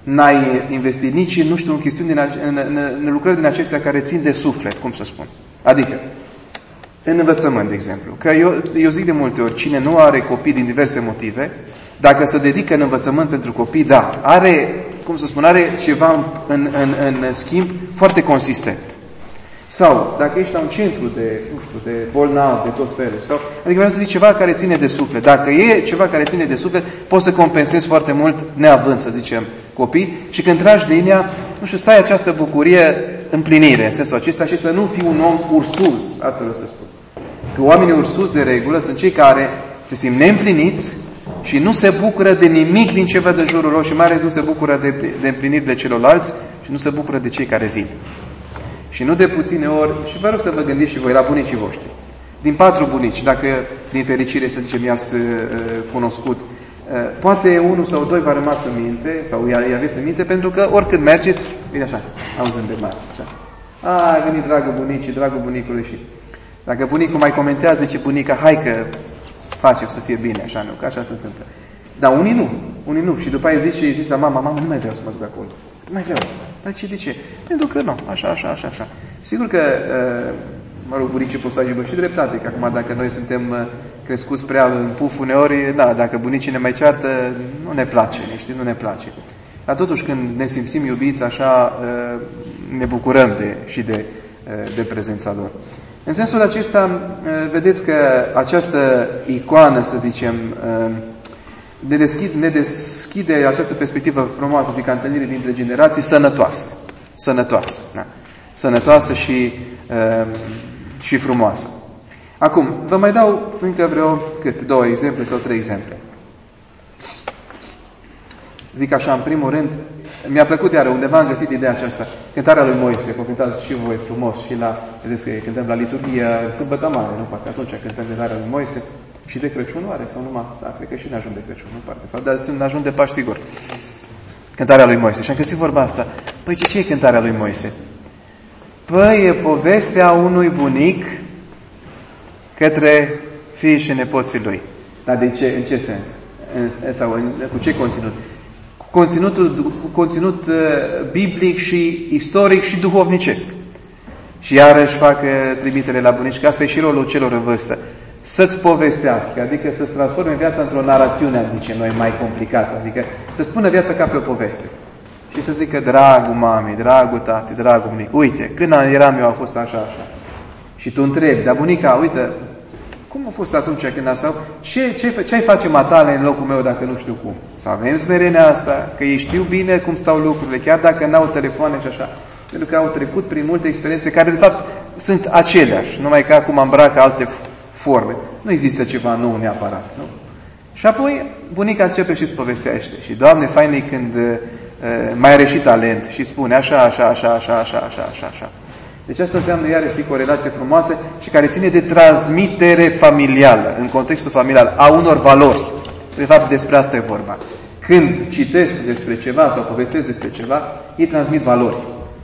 n-ai investit nici, nu știu, în chestiuni, din, în, în, în lucrări din acestea care țin de suflet, cum să spun. Adică, în învățământ, de exemplu. Că eu, eu zic de multe ori, cine nu are copii din diverse motive, dacă se dedică în învățământ pentru copii, da, are, cum să spun, are ceva în, în, în schimb foarte consistent. Sau, dacă ești la un centru de, nu știu, de bolnav, de tot felul, sau, adică vreau să zic ceva care ține de suflet. Dacă e ceva care ține de suflet, poți să compensezi foarte mult neavând, să zicem, copii, și când tragi linia, nu știu, să ai această bucurie, împlinire, în sensul acesta, și să nu fii un om ursus, asta vreau să spun. Că oamenii ursus, de regulă, sunt cei care se simt neîmpliniți și nu se bucură de nimic din ce văd de jurul lor și mai ales nu se bucură de, de împlinirile celorlalți și nu se bucură de cei care vin. Și nu de puține ori, și vă rog să vă gândiți și voi la bunicii voștri. Din patru bunici, dacă din fericire, să zicem, i-ați uh, cunoscut, uh, poate unul sau doi v-a rămas în minte, sau i aveți în minte, pentru că oricând mergeți, vine așa, auzând de mare, așa. A, a venit dragul bunicii, dragul bunicului și... Dacă bunicul mai comentează, zice bunica, hai că facem să fie bine, așa nu, că așa se întâmplă. Dar unii nu, unii nu. Și după aia zice, îi zice la mama, mamă, nu mai vreau să mă duc acolo. Nu mai vreau. Dar ce, de ce? Pentru că nu, așa, așa, așa, așa. Sigur că, mă rog, bunicii pot să aibă și dreptate, că acum dacă noi suntem crescuți prea în puf uneori, da, dacă bunicii ne mai ceartă, nu ne place, știi, nu ne place. Dar totuși când ne simțim iubiți, așa, ne bucurăm de, și de, de prezența lor. În sensul acesta, vedeți că această icoană, să zicem, ne deschide, ne deschide această perspectivă frumoasă, zic, a întâlnirii dintre generații, sănătoasă. Sănătoasă, da. Sănătoasă și, și frumoasă. Acum, vă mai dau încă vreo, cât, două exemple sau trei exemple. Zic așa, în primul rând, mi-a plăcut iară, undeva am găsit ideea aceasta, cântarea lui Moise, că cântați și voi frumos și la, vedeți că cântăm la liturghie în Sâmbătă Mare, nu? Parcă atunci cântăm cântarea lui Moise și de Crăciun oare sau numai, da, cred că și ne ajung de Crăciun, nu parcă, sau dar sunt ajung de Paști, sigur. Cântarea lui Moise. Și am găsit vorba asta. Păi ce, ce e cântarea lui Moise? Păi e povestea unui bunic către fiii și nepoții lui. Dar de ce, în ce sens? În, sau în, cu ce conținut? Conținutul, cu conținut uh, biblic și istoric și duhovnicesc. Și iarăși fac uh, trimitere la bunici, că asta e și rolul celor în vârstă. Să-ți povestească, adică să-ți transforme viața într-o narațiune, am zice noi, mai complicată. Adică să spună viața ca pe o poveste. Și să zică, dragul mami, dragul tati, dragul bunic, uite, când eram eu a fost așa, așa. Și tu întrebi, dar bunica, uite, cum a fost atunci când a sau ce, ce, ce ai face matale în locul meu dacă nu știu cum? Să avem smerenia asta, că ei știu bine cum stau lucrurile, chiar dacă n-au telefoane și așa. Pentru că au trecut prin multe experiențe care de fapt sunt aceleași, numai că acum îmbracă alte forme. Nu există ceva nou neapărat, nu? Și apoi bunica începe și îți povestește. Și Doamne, fain e când uh, mai are și talent și spune așa, așa, așa, așa, așa, așa, așa, așa. Deci asta înseamnă iarăși o relație frumoasă și care ține de transmitere familială, în contextul familial, a unor valori. De fapt, despre asta e vorba. Când citesc despre ceva sau povestesc despre ceva, ei transmit valori.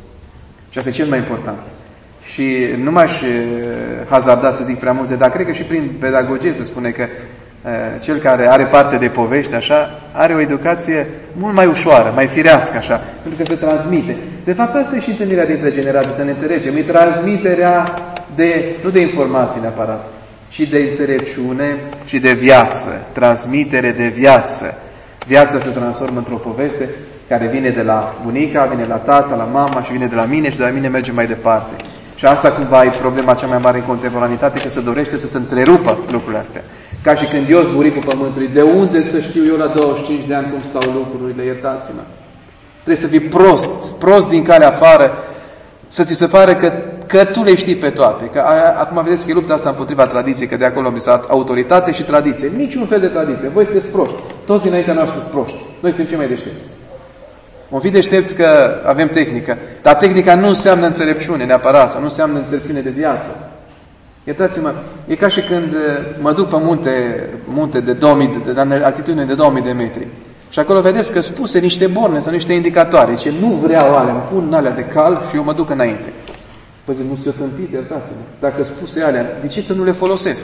Și asta e cel mai important. Și nu m-aș hazarda să zic prea multe, dar cred că și prin pedagogie se spune că uh, cel care are parte de povești, așa, are o educație mult mai ușoară, mai firească, așa, pentru că se transmite. De fapt, asta e și întâlnirea dintre generații, să ne înțelegem. E transmiterea de, nu de informații neapărat, ci de înțelepciune și de viață. Transmitere de viață. Viața se transformă într-o poveste care vine de la bunica, vine la tata, la mama și vine de la mine și de la mine merge mai departe. Și asta cumva e problema cea mai mare în contemporanitate, că se dorește să se întrerupă lucrurile astea. Ca și când eu zburi pe pământului, de unde să știu eu la douăzeci și cinci de ani cum stau lucrurile, iertați-mă. Trebuie să fii prost, prost din calea afară, să ți se pare că, că tu le știi pe toate. Că a, acum vedeți că e lupta asta împotriva tradiției, că de acolo am zis autoritate și tradiție. Niciun fel de tradiție. Voi sunteți proști. Toți dinaintea noastră sunt proști. Noi suntem cei mai deștepți. Vom fi deștepți că avem tehnică, dar tehnica nu înseamnă înțelepciune neapărat, sau nu înseamnă înțelepciune de viață. Iertați-mă, e ca și când mă duc pe munte, munte de două mii, de, de altitudine de două mii de metri. Și acolo vedeți că spuse niște borne sau niște indicatoare. Ce nu vreau alea, îmi pun alea de cal și eu mă duc înainte. Păi zic, nu se-o tâmpit, iertați-mă. Dacă spuse alea, de ce să nu le folosesc?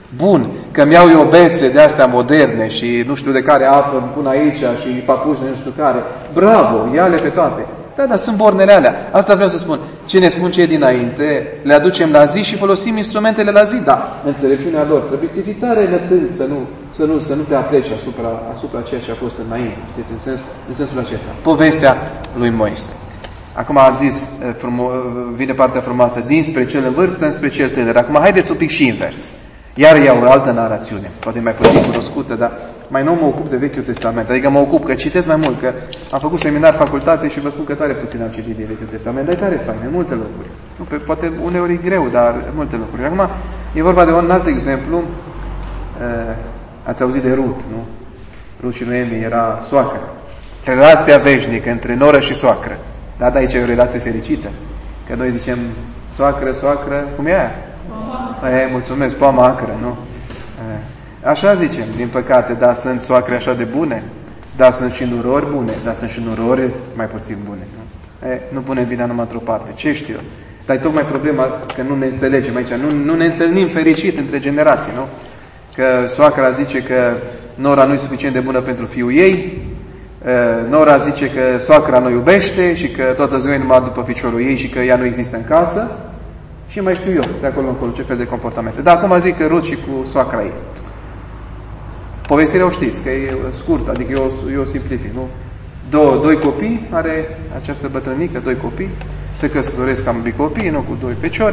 Bun, că mi-au eu bețe de astea moderne și nu știu de care apă îmi pun aici și papuși de nu știu care. Bravo, ia-le pe toate. Da, dar sunt bornele alea. Asta vreau să spun. Ce ne spun cei dinainte, le aducem la zi și folosim instrumentele la zi. Da, înțelepciunea lor. Trebuie să fii tare nătând, să nu, să nu, să nu te apleci asupra, asupra ceea ce a fost înainte. Știți, în, sens, în sensul acesta. Povestea lui Moise. Acum am zis, vine partea frumoasă, dinspre cel în vârstă, înspre cel tânăr. Acum haideți un pic și invers. Iar iau o altă narațiune, poate mai puțin cunoscută, dar mai nou mă ocup de Vechiul Testament. Adică mă ocup, că citesc mai mult, că am făcut seminar, facultate și vă spun că tare puțin am citit din Vechiul Testament, dar e tare fain, în multe locuri. Nu, pe, poate uneori e greu, dar în multe locuri. Acum e vorba de un alt exemplu. Uh, ați auzit de Rut, nu? Rut și Noemi era soacră. Relația veșnică între noră și soacră. Da, dar aici e o relație fericită. Că noi zicem soacră, soacră, cum e aia? E, mulțumesc, poama acră, nu? E, așa zicem, din păcate, da, sunt soacre așa de bune, da, sunt și nurori bune, da, sunt și nurori mai puțin bune. Nu, e, nu punem vina numai într-o parte, ce știu eu? Dar e tocmai problema că nu ne înțelegem aici, nu, nu ne întâlnim fericit între generații, nu? Că soacra zice că nora nu e suficient de bună pentru fiul ei, nora zice că soacra nu iubește și că toată ziua e numai după ficiorul ei și că ea nu există în casă. Și mai știu eu, de acolo încolo, ce fel de comportamente. Dar acum zic că Rut și cu soacra ei. Povestirea o știți, că e scurtă, adică eu, eu simplific, nu? Doi, doi copii, are această bătrânică, doi copii, se căsătoresc ambii copii, nu cu doi feciori,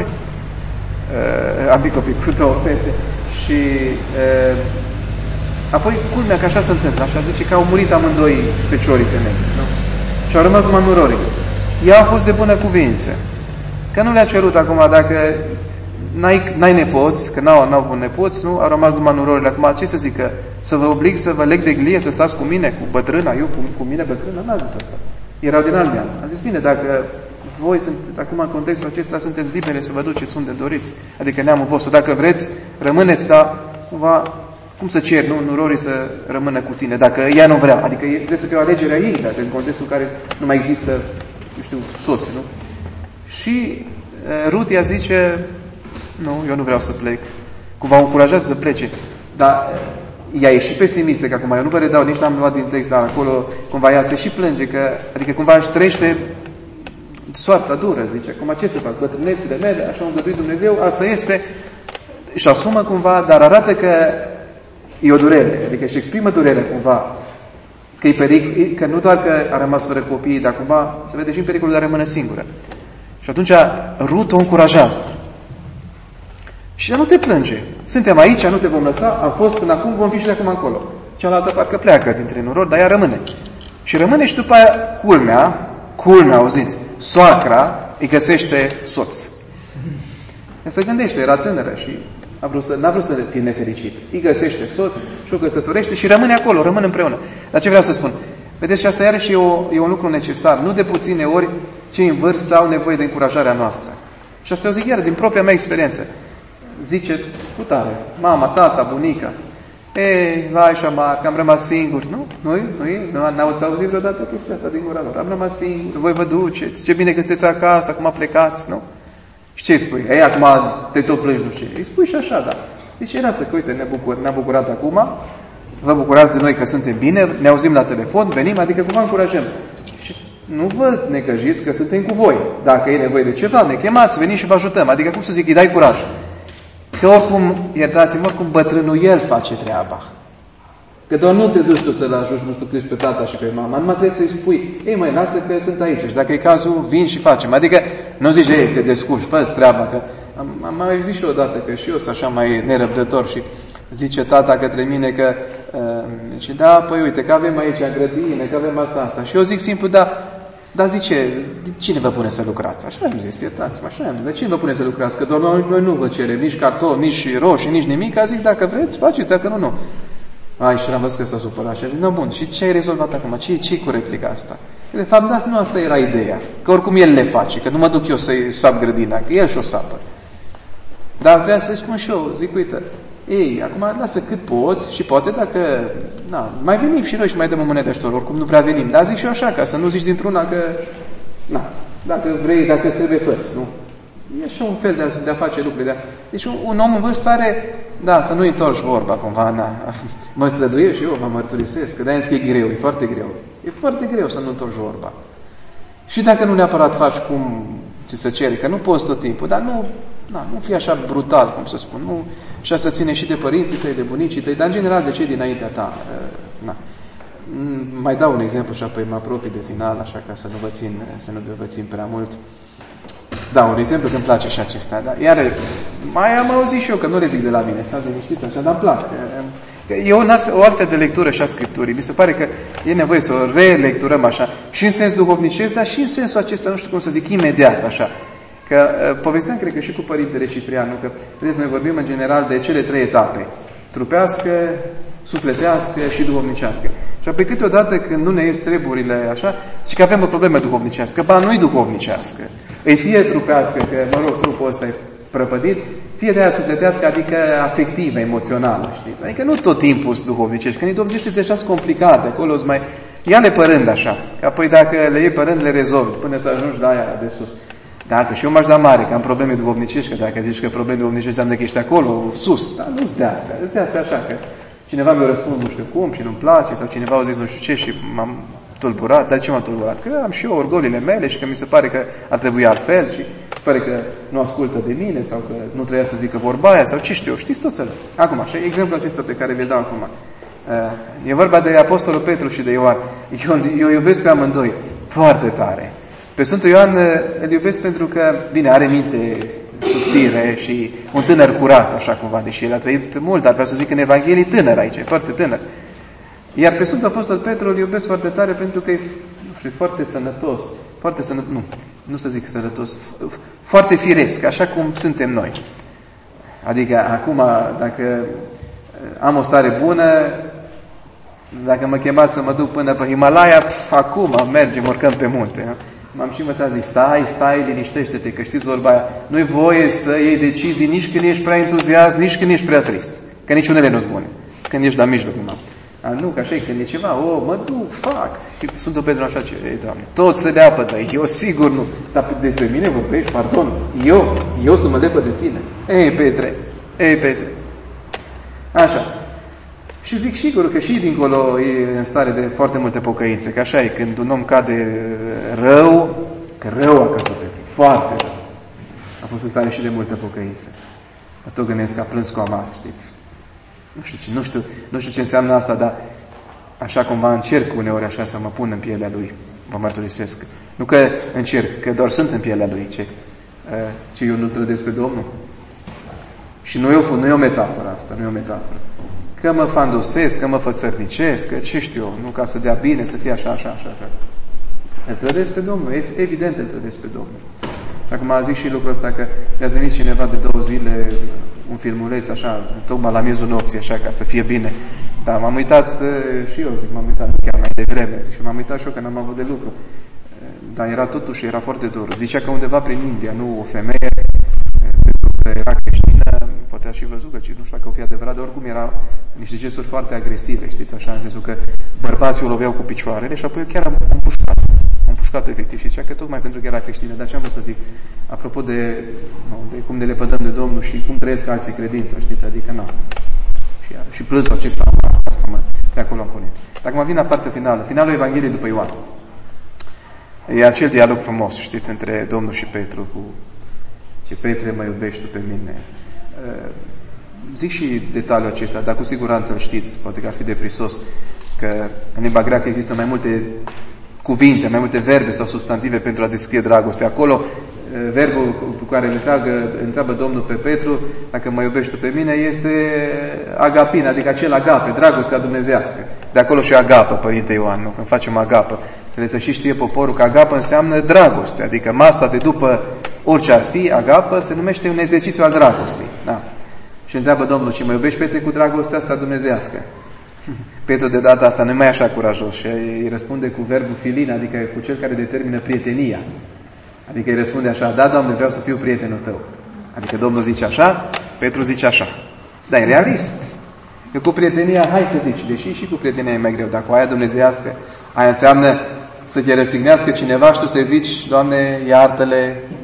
uh, ambii copii cu două fete. Și uh, apoi, culmea că așa se întâmplă, așa zice că au murit amândoi feciorii femei, nu? Și au rămas numai nurorii. Ea a fost de bună cuvință. Că nu le-a cerut acum dacă n-ai, n-ai nepoți, că n-au, n-au avut nepoți, nu? Au rămas numai nurorile. Acum ce să zic? Că să vă oblig să vă leg de glie, să stați cu mine, cu bătrâna, eu cu, cu mine bătrâna? N-a zis asta. Erau din alt neam. A zis, bine, dacă voi sunt, acum în contextul acesta sunteți libere să vă duceți unde doriți, adică neamul vostru, dacă vreți, rămâneți, dar cumva, cum să cer, nu? Nurorii să rămână cu tine, dacă ea nu vrea. Adică trebuie să fie o alegere a ei, dacă în contextul în care nu mai există, nu știu, soți, nu? Și uh, Rut ea zice, nu, eu nu vreau să plec. Cumva o încurajează să plece. Dar uh, ea e și pesimistă, că acum eu nu vă redau, nici n-am luat din text, dar acolo cumva ea se și plânge, că, adică cumva își trăiește soarta dură, zice, acum ce să fac, bătrânețile mele, așa a îngăduit Dumnezeu, asta este, și asumă cumva, dar arată că e o durere, adică își exprimă durerea cumva, că, e peric, că nu doar că a rămas fără copii, dar cumva se vede și în pericolul de a rămâne singură. Și atunci Rut o încurajează. Și ea nu te plânge. Suntem aici, nu te vom lăsa, am fost până acum, vom fi și de acum încolo. Cealaltă parcă pleacă dintre nurori, dar ea rămâne. Și rămâne și după aia culmea, culmea, auziți, soacra îi găsește soț. Ea se gândește, era tânără și a vrut să, n-a vrut să fie nefericit. Îi găsește soț și o căsătorește și rămâne acolo, rămân împreună. Dar ce vreau să spun? Vedeți, și asta iarăși e, o, e un lucru necesar. Nu de puține ori cei în vârstă au nevoie de încurajarea noastră. Și asta eu zic iar din propria mea experiență. Zice, cu tare, mama, tata, bunica, ei, vai și amar, că am rămas singur. Nu? Nu? Nu? N-ați auzit vreodată chestia asta din gura lor. Am rămas singur, voi vă duceți, ce bine că sunteți acasă, acum plecați, nu? Și ce îi spui? Ei, acum te tot plângi, nu știu ce. Îi spui și așa, da. Deci era să, uite, ne bucur, ne-am bucurat acum, vă bucurați de noi că suntem bine, ne auzim la telefon, venim, adică cum încurajăm. Și nu vă necăjiți că suntem cu voi. Dacă e nevoie de ceva, ne chemați, veniți și vă ajutăm. Adică, cum să zic, îi dai curaj. Că oricum, iertați-mă, oricum bătrânul el face treaba. Că doar nu te duci tu să-l ajuți, nu știu, câți pe tata și pe mama, numai trebuie să-i spui, ei măi, lasă că sunt aici și dacă e cazul, vin și facem. Adică nu zici, ei, te descurci, fă-ți treaba, că am, am mai zis și eu odată că și eu sunt așa mai nerăbdător și zice tata către mine că, uh, și da, păi uite, că avem aici grădine, că avem asta, asta. Și eu zic simplu, da, dar zice, cine vă pune să lucrați? Așa am zis, iertați-mă, așa am zis, dar cine vă pune să lucrați? Că doar noi, noi nu vă cerem nici carton, nici roșii, nici nimic, a zic, dacă vreți, faceți, dacă nu, nu. Ai, și am văzut că s-a supărat și a zis, no, bun, și ce ai rezolvat acum? Ce ce cu replica asta? Că de fapt, da, nu asta era ideea, că oricum el le face, că nu mă duc eu să-i sap grădina, că el și-o sapă. Dar vreau să-i spun și eu, zic, uite, ei, acum lasă cât poți și poate dacă, na, mai venim și noi și mai dăm o mână de ajutor, oricum nu prea venim, dar zic și eu așa, ca să nu zici dintr-una că, na, dacă vrei, dacă trebuie, fă-ți, nu? E și un fel de a, de a face lucrurile. De a... Deci un, un om în vârstă are, da, să nu-i întorci vorba, cumva, na. Mă străduiesc și eu, mă mărturisesc, că de-aia că e greu, e foarte greu. E foarte greu să nu întorci vorba. Și dacă nu neapărat faci cum ți se cere, că nu poți tot timpul, dar nu, na, nu fi așa brutal, cum să spun, nu, și să ține și de părinții tăi, de bunicii tăi, dar în general de cei dinaintea ta. Na. Mai dau un exemplu și apoi mă apropii de final, așa ca să nu vă țin, să nu vă țin prea mult. Da, un exemplu că îmi place și acesta. Da? Iar mai am auzit și eu, că nu le zic de la mine, stau liniștit așa, dar îmi place. E o, o altfel de lectură și a Scripturii. Mi se pare că e nevoie să o relecturăm așa, și în sens duhovnicesc, dar și în sensul acesta, nu știu cum să zic, imediat așa. Că povesteam, cred că și cu Părintele Ciprianu, că, vedeți, noi vorbim în general de cele trei etape. Trupească, sufletească și duhovnicească. Și apoi câteodată când nu ne ies treburile așa, și că avem o problemă duhovnicească, ba nu-i duhovnicească. Îi fie trupească, că, mă rog, trupul ăsta e prăpădit, fie de aia sufletească, adică afectivă, emoțională, știți? Adică nu tot timpul sunt duhovnicești, când e duhovnicești deja sunt complicate, acolo îți mai... Ia-le părând așa, că apoi dacă le iei părând, le rezolvi, până să ajungi la aia de sus. Dacă și eu m-aș da mare, că am probleme duhovnicești, că dacă zici că probleme duhovnicești înseamnă că ești acolo, sus, dar nu-ți de astea, îți de astea așa, că cineva mi-a răspuns nu știu cum și nu-mi place, sau cineva a zis nu știu ce și m-am tulburat, dar ce m-am tulburat? Că am și eu orgolile mele și că mi se pare că ar trebui altfel și se pare că nu ascultă de mine sau că nu trebuia să zică vorba aia sau ce știu eu, știți tot felul. Acum, și exemplul acesta pe care vi-l dau acum. E vorba de Apostolul Petru și de Ioan. Eu, eu iubesc pe amândoi foarte tare. Pe Sfântul Ioan îl iubesc pentru că, bine, are minte subțire și un tânăr curat, așa cumva, deși el a trăit mult, dar vreau să zic în Evanghelie tânăr aici, e foarte tânăr. Iar pe Sfântul Apostol Petru îl iubesc foarte tare pentru că e, nu știu, foarte sănătos, foarte sănătos, nu, nu să zic sănătos, foarte firesc, așa cum suntem noi. Adică, acum, dacă am o stare bună, dacă mă chemați să mă duc până pe Himalaya, pf, acum mergem, urcăm pe munte. M-am și învățat, zic, stai, stai, liniștește-te, că știți vorba aia, nu-i voie să iei decizii nici când ești prea entuziast, nici când ești prea trist, că nici unele nu-s bune, când ești la mijloc numai. A, nu, că așa e, când e ceva, o, mă duc, fac, și Sfântul Petru așa ce, ei, Doamne, tot se dea pe eu sigur nu, dar despre mine vorbești, pardon, eu, eu să mă lepă de tine. Ei, Petre, ei, Petre. Așa. Și zic sigur că și dincolo e în stare de foarte multe pocăințe, că așa e, când un om cade rău, că rău a căzut Petru, foarte rău. A fost în stare și de multe pocăințe. Mă tot gândesc că a plâns cu amar, știți? Nu știu, ce, nu, știu, nu știu ce înseamnă asta, dar așa cumva încerc uneori așa să mă pun în pielea lui, vă mărturisesc. Nu că încerc, că doar sunt în pielea lui, ce, ce eu nu trădesc pe Domnul. Și nu e, o, nu e o metaforă asta, nu e o metaforă. Că mă fandosesc, că mă fățărnicesc, că ce știu eu, nu ca să dea bine, să fie așa, așa, așa. așa. Îl trădesc pe Domnul, evident îl trădesc pe Domnul. Și acum a zis și lucrul ăsta că mi-a trimis cineva de două zile un filmuleț așa, tocmai la miezul nopții, așa, ca să fie bine. Dar m-am uitat și eu, zic, m-am uitat chiar mai devreme, zic, și m-am uitat și eu că n-am avut de lucru. Dar era totuși, era foarte dur. Zicea că undeva prin India, nu o femeie, pentru că era creștină, poate ați și văzut că, nu știu dacă o fi adevărat, dar oricum era niște gesturi foarte agresive, știți, așa, în sensul că bărbații o loveau cu picioarele și apoi eu chiar am împușcat. Am împușcat-o efectiv și zicea că tocmai pentru că era creștină. Dar ce am vrut să zic? Apropo de, nu, de cum ne lepădăm de Domnul și cum trăiesc alții credința, știți, adică nu. Și, și plânsul acesta, asta mă, de acolo am pornit. Dacă mă vin la partea finală, finalul Evangheliei după Ioan. E acel dialog frumos, știți, între Domnul și Petru cu ce Petre, mă iubești tu pe mine. Zic și detaliul acesta, dar cu siguranță îl știți, poate că ar fi de prisos, că în limba greacă există mai multe cuvinte, mai multe verbe sau substantive pentru a descrie dragoste. Acolo, verbul cu care îl întreabă, întreabă Domnul pe Petru, dacă mă iubești tu pe mine, este agapin, adică acel agape, dragostea dumnezească. De acolo și agapă, Părinte Ioan, nu? Când facem agapă. Trebuie să și știe poporul că agapă înseamnă dragoste, adică masa de după orice ar fi, agapă, se numește un exercițiu al dragostei. Da. Și întreabă Domnul, ce mă iubești, Petre, cu dragostea asta dumnezească? Petru de data asta nu e mai așa curajos și îi răspunde cu verbul filin, adică cu cel care determină prietenia. Adică îi răspunde așa, da, Doamne, vreau să fiu prietenul tău. Adică Domnul zice așa, Petru zice așa. Dar e realist. Că cu prietenia, hai să zici, deși și cu prietenia e mai greu, dar cu aia dumnezeiască, aia înseamnă să te răstignească cineva și tu să zici, Doamne, iartă-le,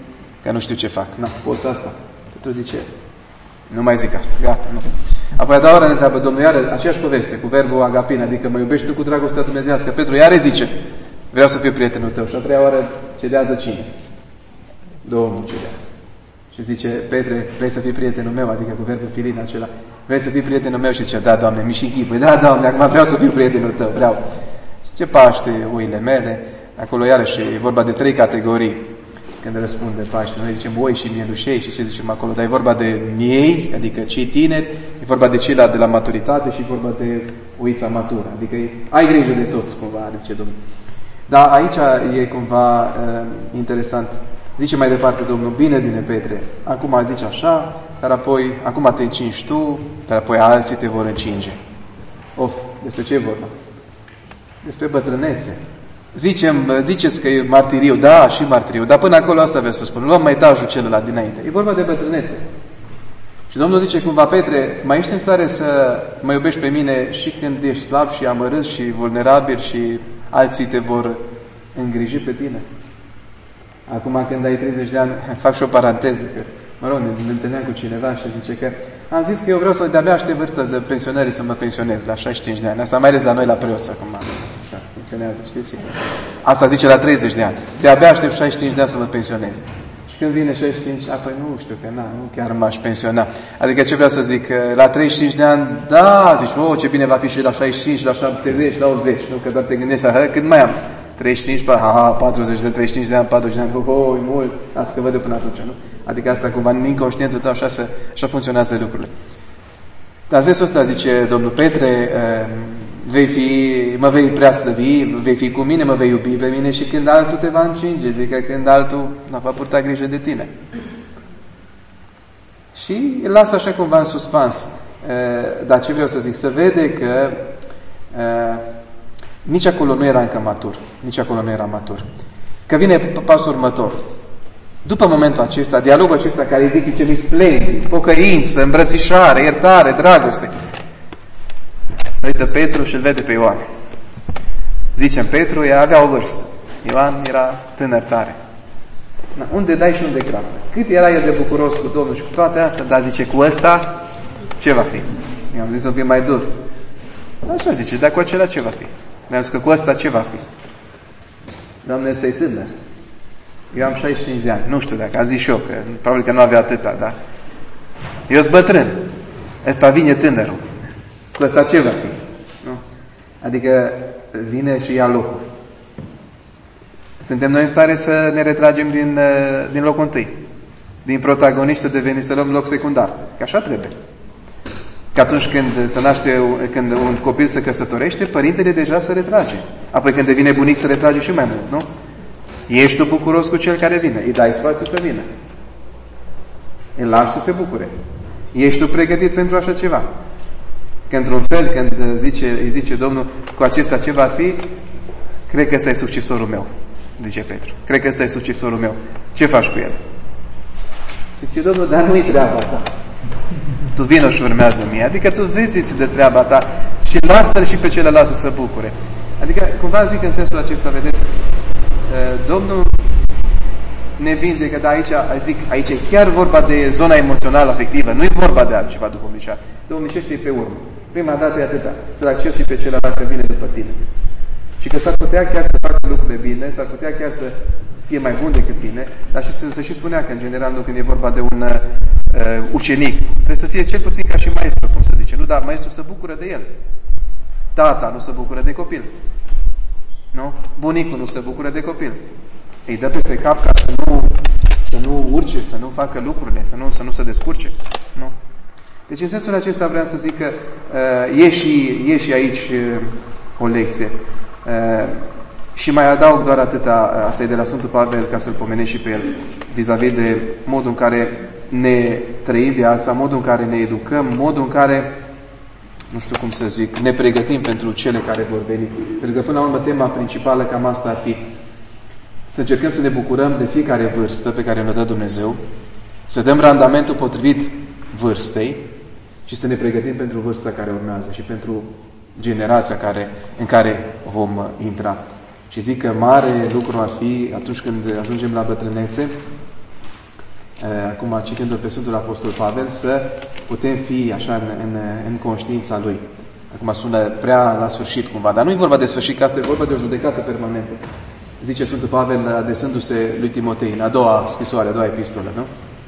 că nu știu ce fac. Na, poți asta. Petru zice, nu mai zic asta, gata, nu. Apoi a doua oară ne întreabă Domnul, iară, aceeași poveste, cu verbul agapin, adică mă iubești tu cu dragostea dumnezeiască. Petru iară zice, vreau să fiu prietenul tău. Și a treia oară cedează cine? Domnul cedează. Și zice, Petre, vrei să fii prietenul meu, adică cu verbul filin acela, vrei să fii prietenul meu? Și zice, da, Doamne, mi și ghipui, da, Doamne, acum vreau să fiu prietenul tău, vreau. Și ce paște oile mele, acolo iarăși e vorba de trei categorii. Când răspunde Paște, noi zicem oi și mielușei și ce zicem acolo, dar e vorba de miei, adică cei tineri, e vorba de cei de la maturitate și e vorba de oița matură, adică ai grijă de toți, cumva, zice Domnul. Dar aici e cumva uh, interesant. Zice mai departe Domnul, bine, bine, Petre, acum zice așa, dar apoi, acum te încingi tu, dar apoi alții te vor încinge. Of, despre ce e vorba? Despre bătrânețe. Zicem, ziceți că e martiriu, da, și martiriu, dar până acolo asta vreau să spun, luăm mai etajul celălalt dinainte. E vorba de bătrânețe. Și Domnul zice cumva, Petre, mai ești în stare să mă iubești pe mine și când ești slab și amărât și vulnerabil și alții te vor îngriji pe tine? Acum când ai treizeci de ani, fac și o paranteză, că, mă rog, ne întâlneam cu cineva și zice că am zis că eu vreau să de-abia aștept vârsta de pensionării să mă pensionez la șaizeci și cinci de ani. Asta mai ales la noi la preoți acum. Așa, pensionează, știți? Asta zice la treizeci de ani. De-abia aștept șaizeci și cinci de ani să mă pensionez. Și când vine șaizeci și cinci, apoi nu știu, că na, nu chiar m-aș pensiona. Adică ce vreau să zic, la treizeci și cinci de ani, da, zici, oh, ce bine va fi și la șaizeci și cinci, la șaptezeci, la optzeci. Nu, că doar te gândești, aha, cât mai am? treizeci și cinci, aha, patruzeci de treizeci și cinci de ani, patruzeci de ani, oh, e mult, asta că văd eu până atunci, nu? Adică asta cumva în inconștientul tău, așa, să, așa funcționează lucrurile. Dar versul ăsta zice Domnul, Petre, vei fi, mă vei prea slăvi, vei fi cu mine, mă vei iubi pe mine și când altul te va încinge, adică când altul nu va purta grijă de tine. Și îl lasă așa cumva în suspans. Dar ce vreau să zic? Să vede că nici acolo nu era încă matur. Nici acolo nu era matur. Că vine pasul următor. După momentul acesta, dialogul acesta care zic ce mi splendid, pocăință, îmbrățișare, iertare, dragoste. Se uită Petru și îl vede pe Ioan. Zicem, Petru ea avea o vârstă. Ioan era tânăr tare. Na, unde dai și unde crapă? Cât era el de bucuros cu Domnul și cu toate astea, dar zice, cu ăsta ce va fi? I-am zis un pic mai dur. Așa zice, dar cu acela ce va fi? Ne-am zis că cu ăsta ce va fi? Doamne, ăsta e tânăr. Eu am șaizeci și cinci de ani. Nu știu dacă, am zis și eu, că probabil că nu avea atâta, dar eu sunt bătrân. Ăsta vine tânărul. Cu ăsta ce va fi? Nu? Adică vine și ia locul. Suntem noi în stare să ne retragem din, din locul întâi. Din protagoniști să devenim, să luăm loc secundar. Că așa trebuie. Că atunci când se naște, când un copil se căsătorește, părintele deja se retrage. Apoi când devine bunic se retrage și mai mult, nu? Ești tu bucuros cu cel care vine. Îi dai spațiu să vină. Îl lași să se bucure. Ești tu pregătit pentru așa ceva. Că într-un fel, când zice, îi zice Domnul, cu acesta ce va fi, cred că ăsta e succesorul meu, zice Petru. Cred că ăsta e succesorul meu. Ce faci cu el? Și zice Domnul, dar nu-i treaba ta. Tu vină și urmează mie. Adică tu vezi de treaba ta și lasă-l și pe celălalt să se bucure. Adică, cumva zic în sensul acesta, vedeți, Domnul ne vindecă, dar aici, zic, aici e chiar vorba de zona emoțională, afectivă, nu e vorba de altceva duhovnicean. Duhovnicește pe urmă. Prima dată e atâta, să-l accepti și pe celălalt că vine după tine. Și că s-ar putea chiar să facă lucrurile bine, s-ar putea chiar să fie mai bun decât tine, dar și să, să și spunea că, în general, nu când e vorba de un uh, ucenic, trebuie să fie cel puțin ca și maestru, cum se zice. Nu, dar maestru se bucură de el. Tata nu se bucură de copil. Nu? Bunicul nu se bucură de copil. Îi dă peste cap ca să nu, să nu urce, să nu facă lucrurile, să nu, să nu se descurce. Nu? Deci în sensul acesta vreau să zic că uh, e, și, e și aici uh, o lecție. Uh, și mai adaug doar atâta, asta e de la Sfântul Pavel, ca să-l pomenesc și pe el, vis-a-vis de modul în care ne trăim viața, modul în care ne educăm, modul în care, nu știu cum să zic, ne pregătim pentru cele care vor veni. Pentru că până la urmă tema principală cam asta ar fi să încercăm să ne bucurăm de fiecare vârstă pe care ne dă Dumnezeu, să dăm randamentul potrivit vârstei și să ne pregătim pentru vârsta care urmează și pentru generația care, în care vom intra. Și zic că mare lucru ar fi atunci când ajungem la bătrânețe, acum citându-l pe Sfântul Apostol Pavel, să putem fi așa în, în, în conștiința lui. Acum sună prea la sfârșit cumva, dar nu e vorba de sfârșit, că asta e vorba de o judecată permanentă. Zice Sfântul Pavel adresându-se lui Timotei în a doua scrisoare, a doua epistolă, nu?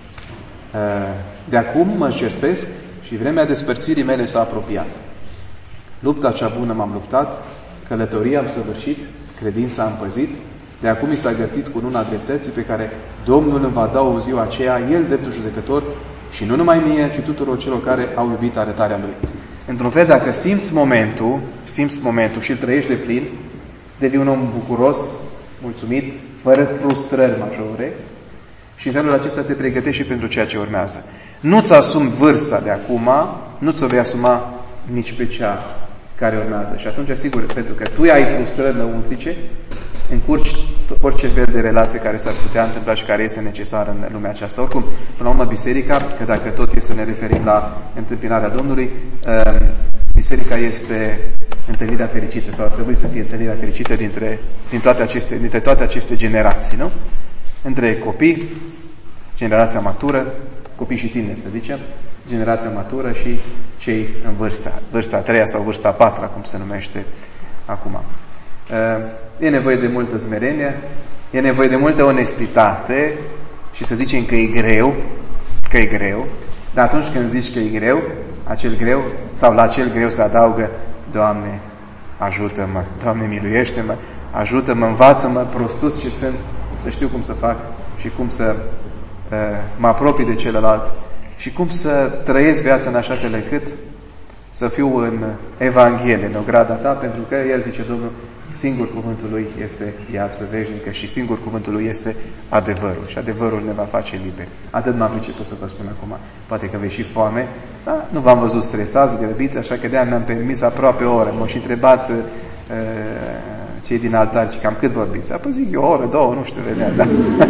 De acum mă jertfesc și vremea despărțirii mele s-a apropiat. Lupta cea bună m-am luptat, călătoria am săvârșit, credința am păzit, de acum mi s-a gătit cu luna dreptății pe care Domnul îmi va da o ziua aceea, El dreptul judecător, și nu numai mie, ci tuturor celor care au iubit arătarea Lui. Într-un fel, dacă simți momentul, simți momentul și îl trăiești de plin, devii un om bucuros, mulțumit, fără frustrări majore, și în felul acesta te pregătești și pentru ceea ce urmează. Nu-ți asumi vârsta de acum, nu ți-o vei asuma nici pe cea care urmează. Și atunci, sigur, pentru că tu ai frustrări lăuntrice, încurci orice fel de relație care s-ar putea întâmpla și care este necesară în lumea aceasta. Oricum, până la urmă, biserica, că dacă tot e să ne referim la întâmpinarea Domnului, biserica este întâlnirea fericită, sau ar trebui să fie întâlnirea fericită dintre, din toate aceste, dintre toate aceste generații, nu? Între copii, generația matură, copii și tineri, să zicem, generația matură și cei în vârsta, vârsta a treia sau vârsta a patra, cum se numește acum. E nevoie de multă smerenie, e nevoie de multă onestitate și să zicem că e greu, că e greu, dar atunci când zici că e greu, acel greu, sau la acel greu se adaugă, Doamne, ajută-mă, Doamne, miluiește-mă, ajută-mă, învață-mă, prostus ce sunt, să știu cum să fac și cum să uh, mă apropii de celălalt și cum să trăiesc viața în așa fel încât să fiu în Evanghelie, în ograda ta, pentru că El zice, Domnul, singur cuvântul Lui este viață veșnică și singur cuvântul Lui este adevărul. Și adevărul ne va face liberi. Atât m-am priceput să vă spun acum. Poate că vei și foame, dar nu v-am văzut stresați, grăbiți, așa că de-aia mi-am permis aproape o oră. M-au și întrebat uh, cei din altar, și cam cât vorbiți? Apoi zic eu, o oră, două, nu știu, vedea, da.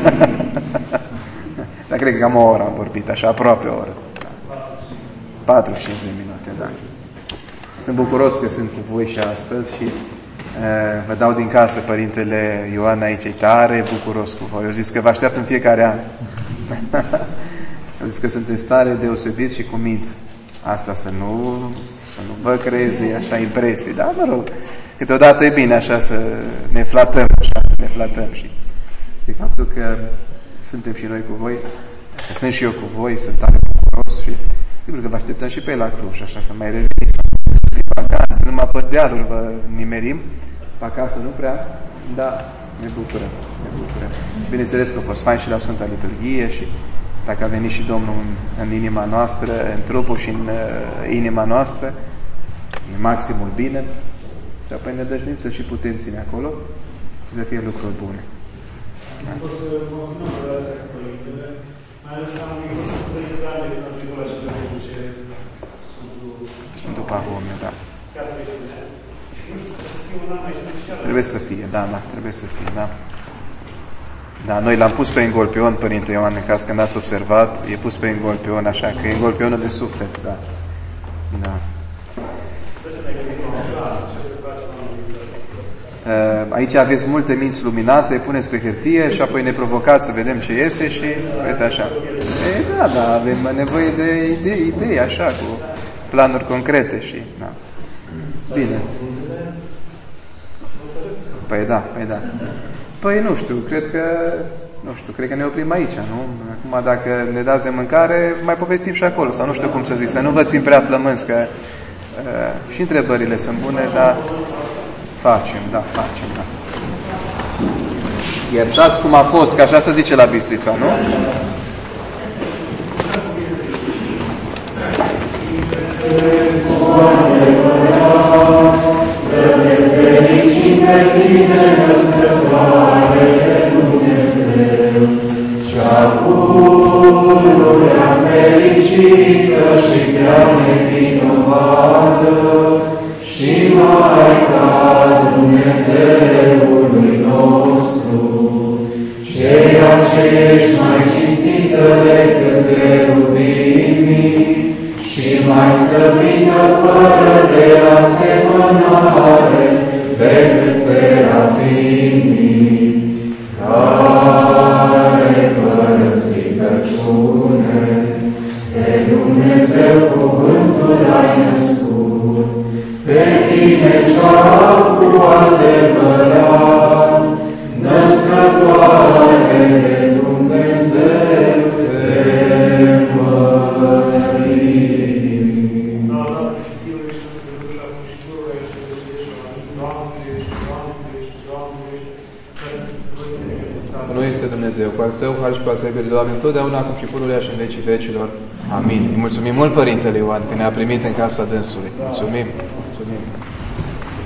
Dar cred că cam o oră am vorbit, așa, aproape o oră. patruzeci și cinci de minute, da. Sunt bucuros că sunt cu voi și astăzi și uh, vă dau din casă Părintele Ioan aici, e tare bucuros cu voi. Eu zis că vă așteaptă în fiecare an. Eu zis că sunteți stare deosebiți și cu minți. Asta să nu, să nu vă creezi așa impresii, da, mă rog. Câteodată e bine așa să ne flatăm, așa să ne flatăm și zic faptul că suntem și noi cu voi, că sunt și eu cu voi, sunt tare bucuros și sigur că vă așteptăm și pe ei la Cluj, așa să mai reveniți pe acasă, numai pe dealuri vă nimerim, pe acasă nu prea, dar ne bucurăm, ne bucurăm. Bineînțeles că a fost fain și la Sfânta Liturghie și dacă a venit și Domnul în, în inima noastră, în trupul și în uh, inima noastră, e maximul bine. Și apoi ne dăjduim să și putem ține acolo și să fie lucruri bune. Da. Sfântul Pahomie, da. Trebuie să fie, da, da, trebuie să fie, da. Da, noi l-am pus pe Engolpion, Părinte Ioan, în caz că n-ați observat, e pus pe Engolpion, așa că Engolpionul de suflet, da. Da. Aici aveți multe minți luminate, puneți pe hârtie și apoi ne provocați să vedem ce iese și uite așa. E, da, da, avem nevoie de idei, idei așa, cu planuri concrete și, da. Bine. Păi da, păi da. Păi nu știu, cred că, nu știu, cred că ne oprim aici, nu? Acum dacă ne dați de mâncare, mai povestim și acolo, sau nu știu cum să zic, să nu vă țin prea flămânzi, că uh, și întrebările sunt bune, dar facem, da, facem, da. Iertați cum a fost, că așa se zice la Bistrița, nu? Să ne fericim pe tine, născătoare de Dumnezeu, cea pururea fericită și prea nevinovată, și Maica Dumnezeului nostru, ceea ce ești mai cinstită decât cherubimii și mai slăvită fără de asemănare decât serafimii, care fără stricăciune spune, pe Dumnezeu cuvântul ai născut, pe tine cea cu adevărat, născătoare de Dumnezeu, te mărim. Nu este Dumnezeu, cu al Său har și cu al Său iubire, Doamne, întotdeauna, acum și pururea și în vecii vecilor. Amin. Îi mulțumim mult Părintele Ioan că ne-a primit în casa dânsului. Mulțumim. Mulțumim.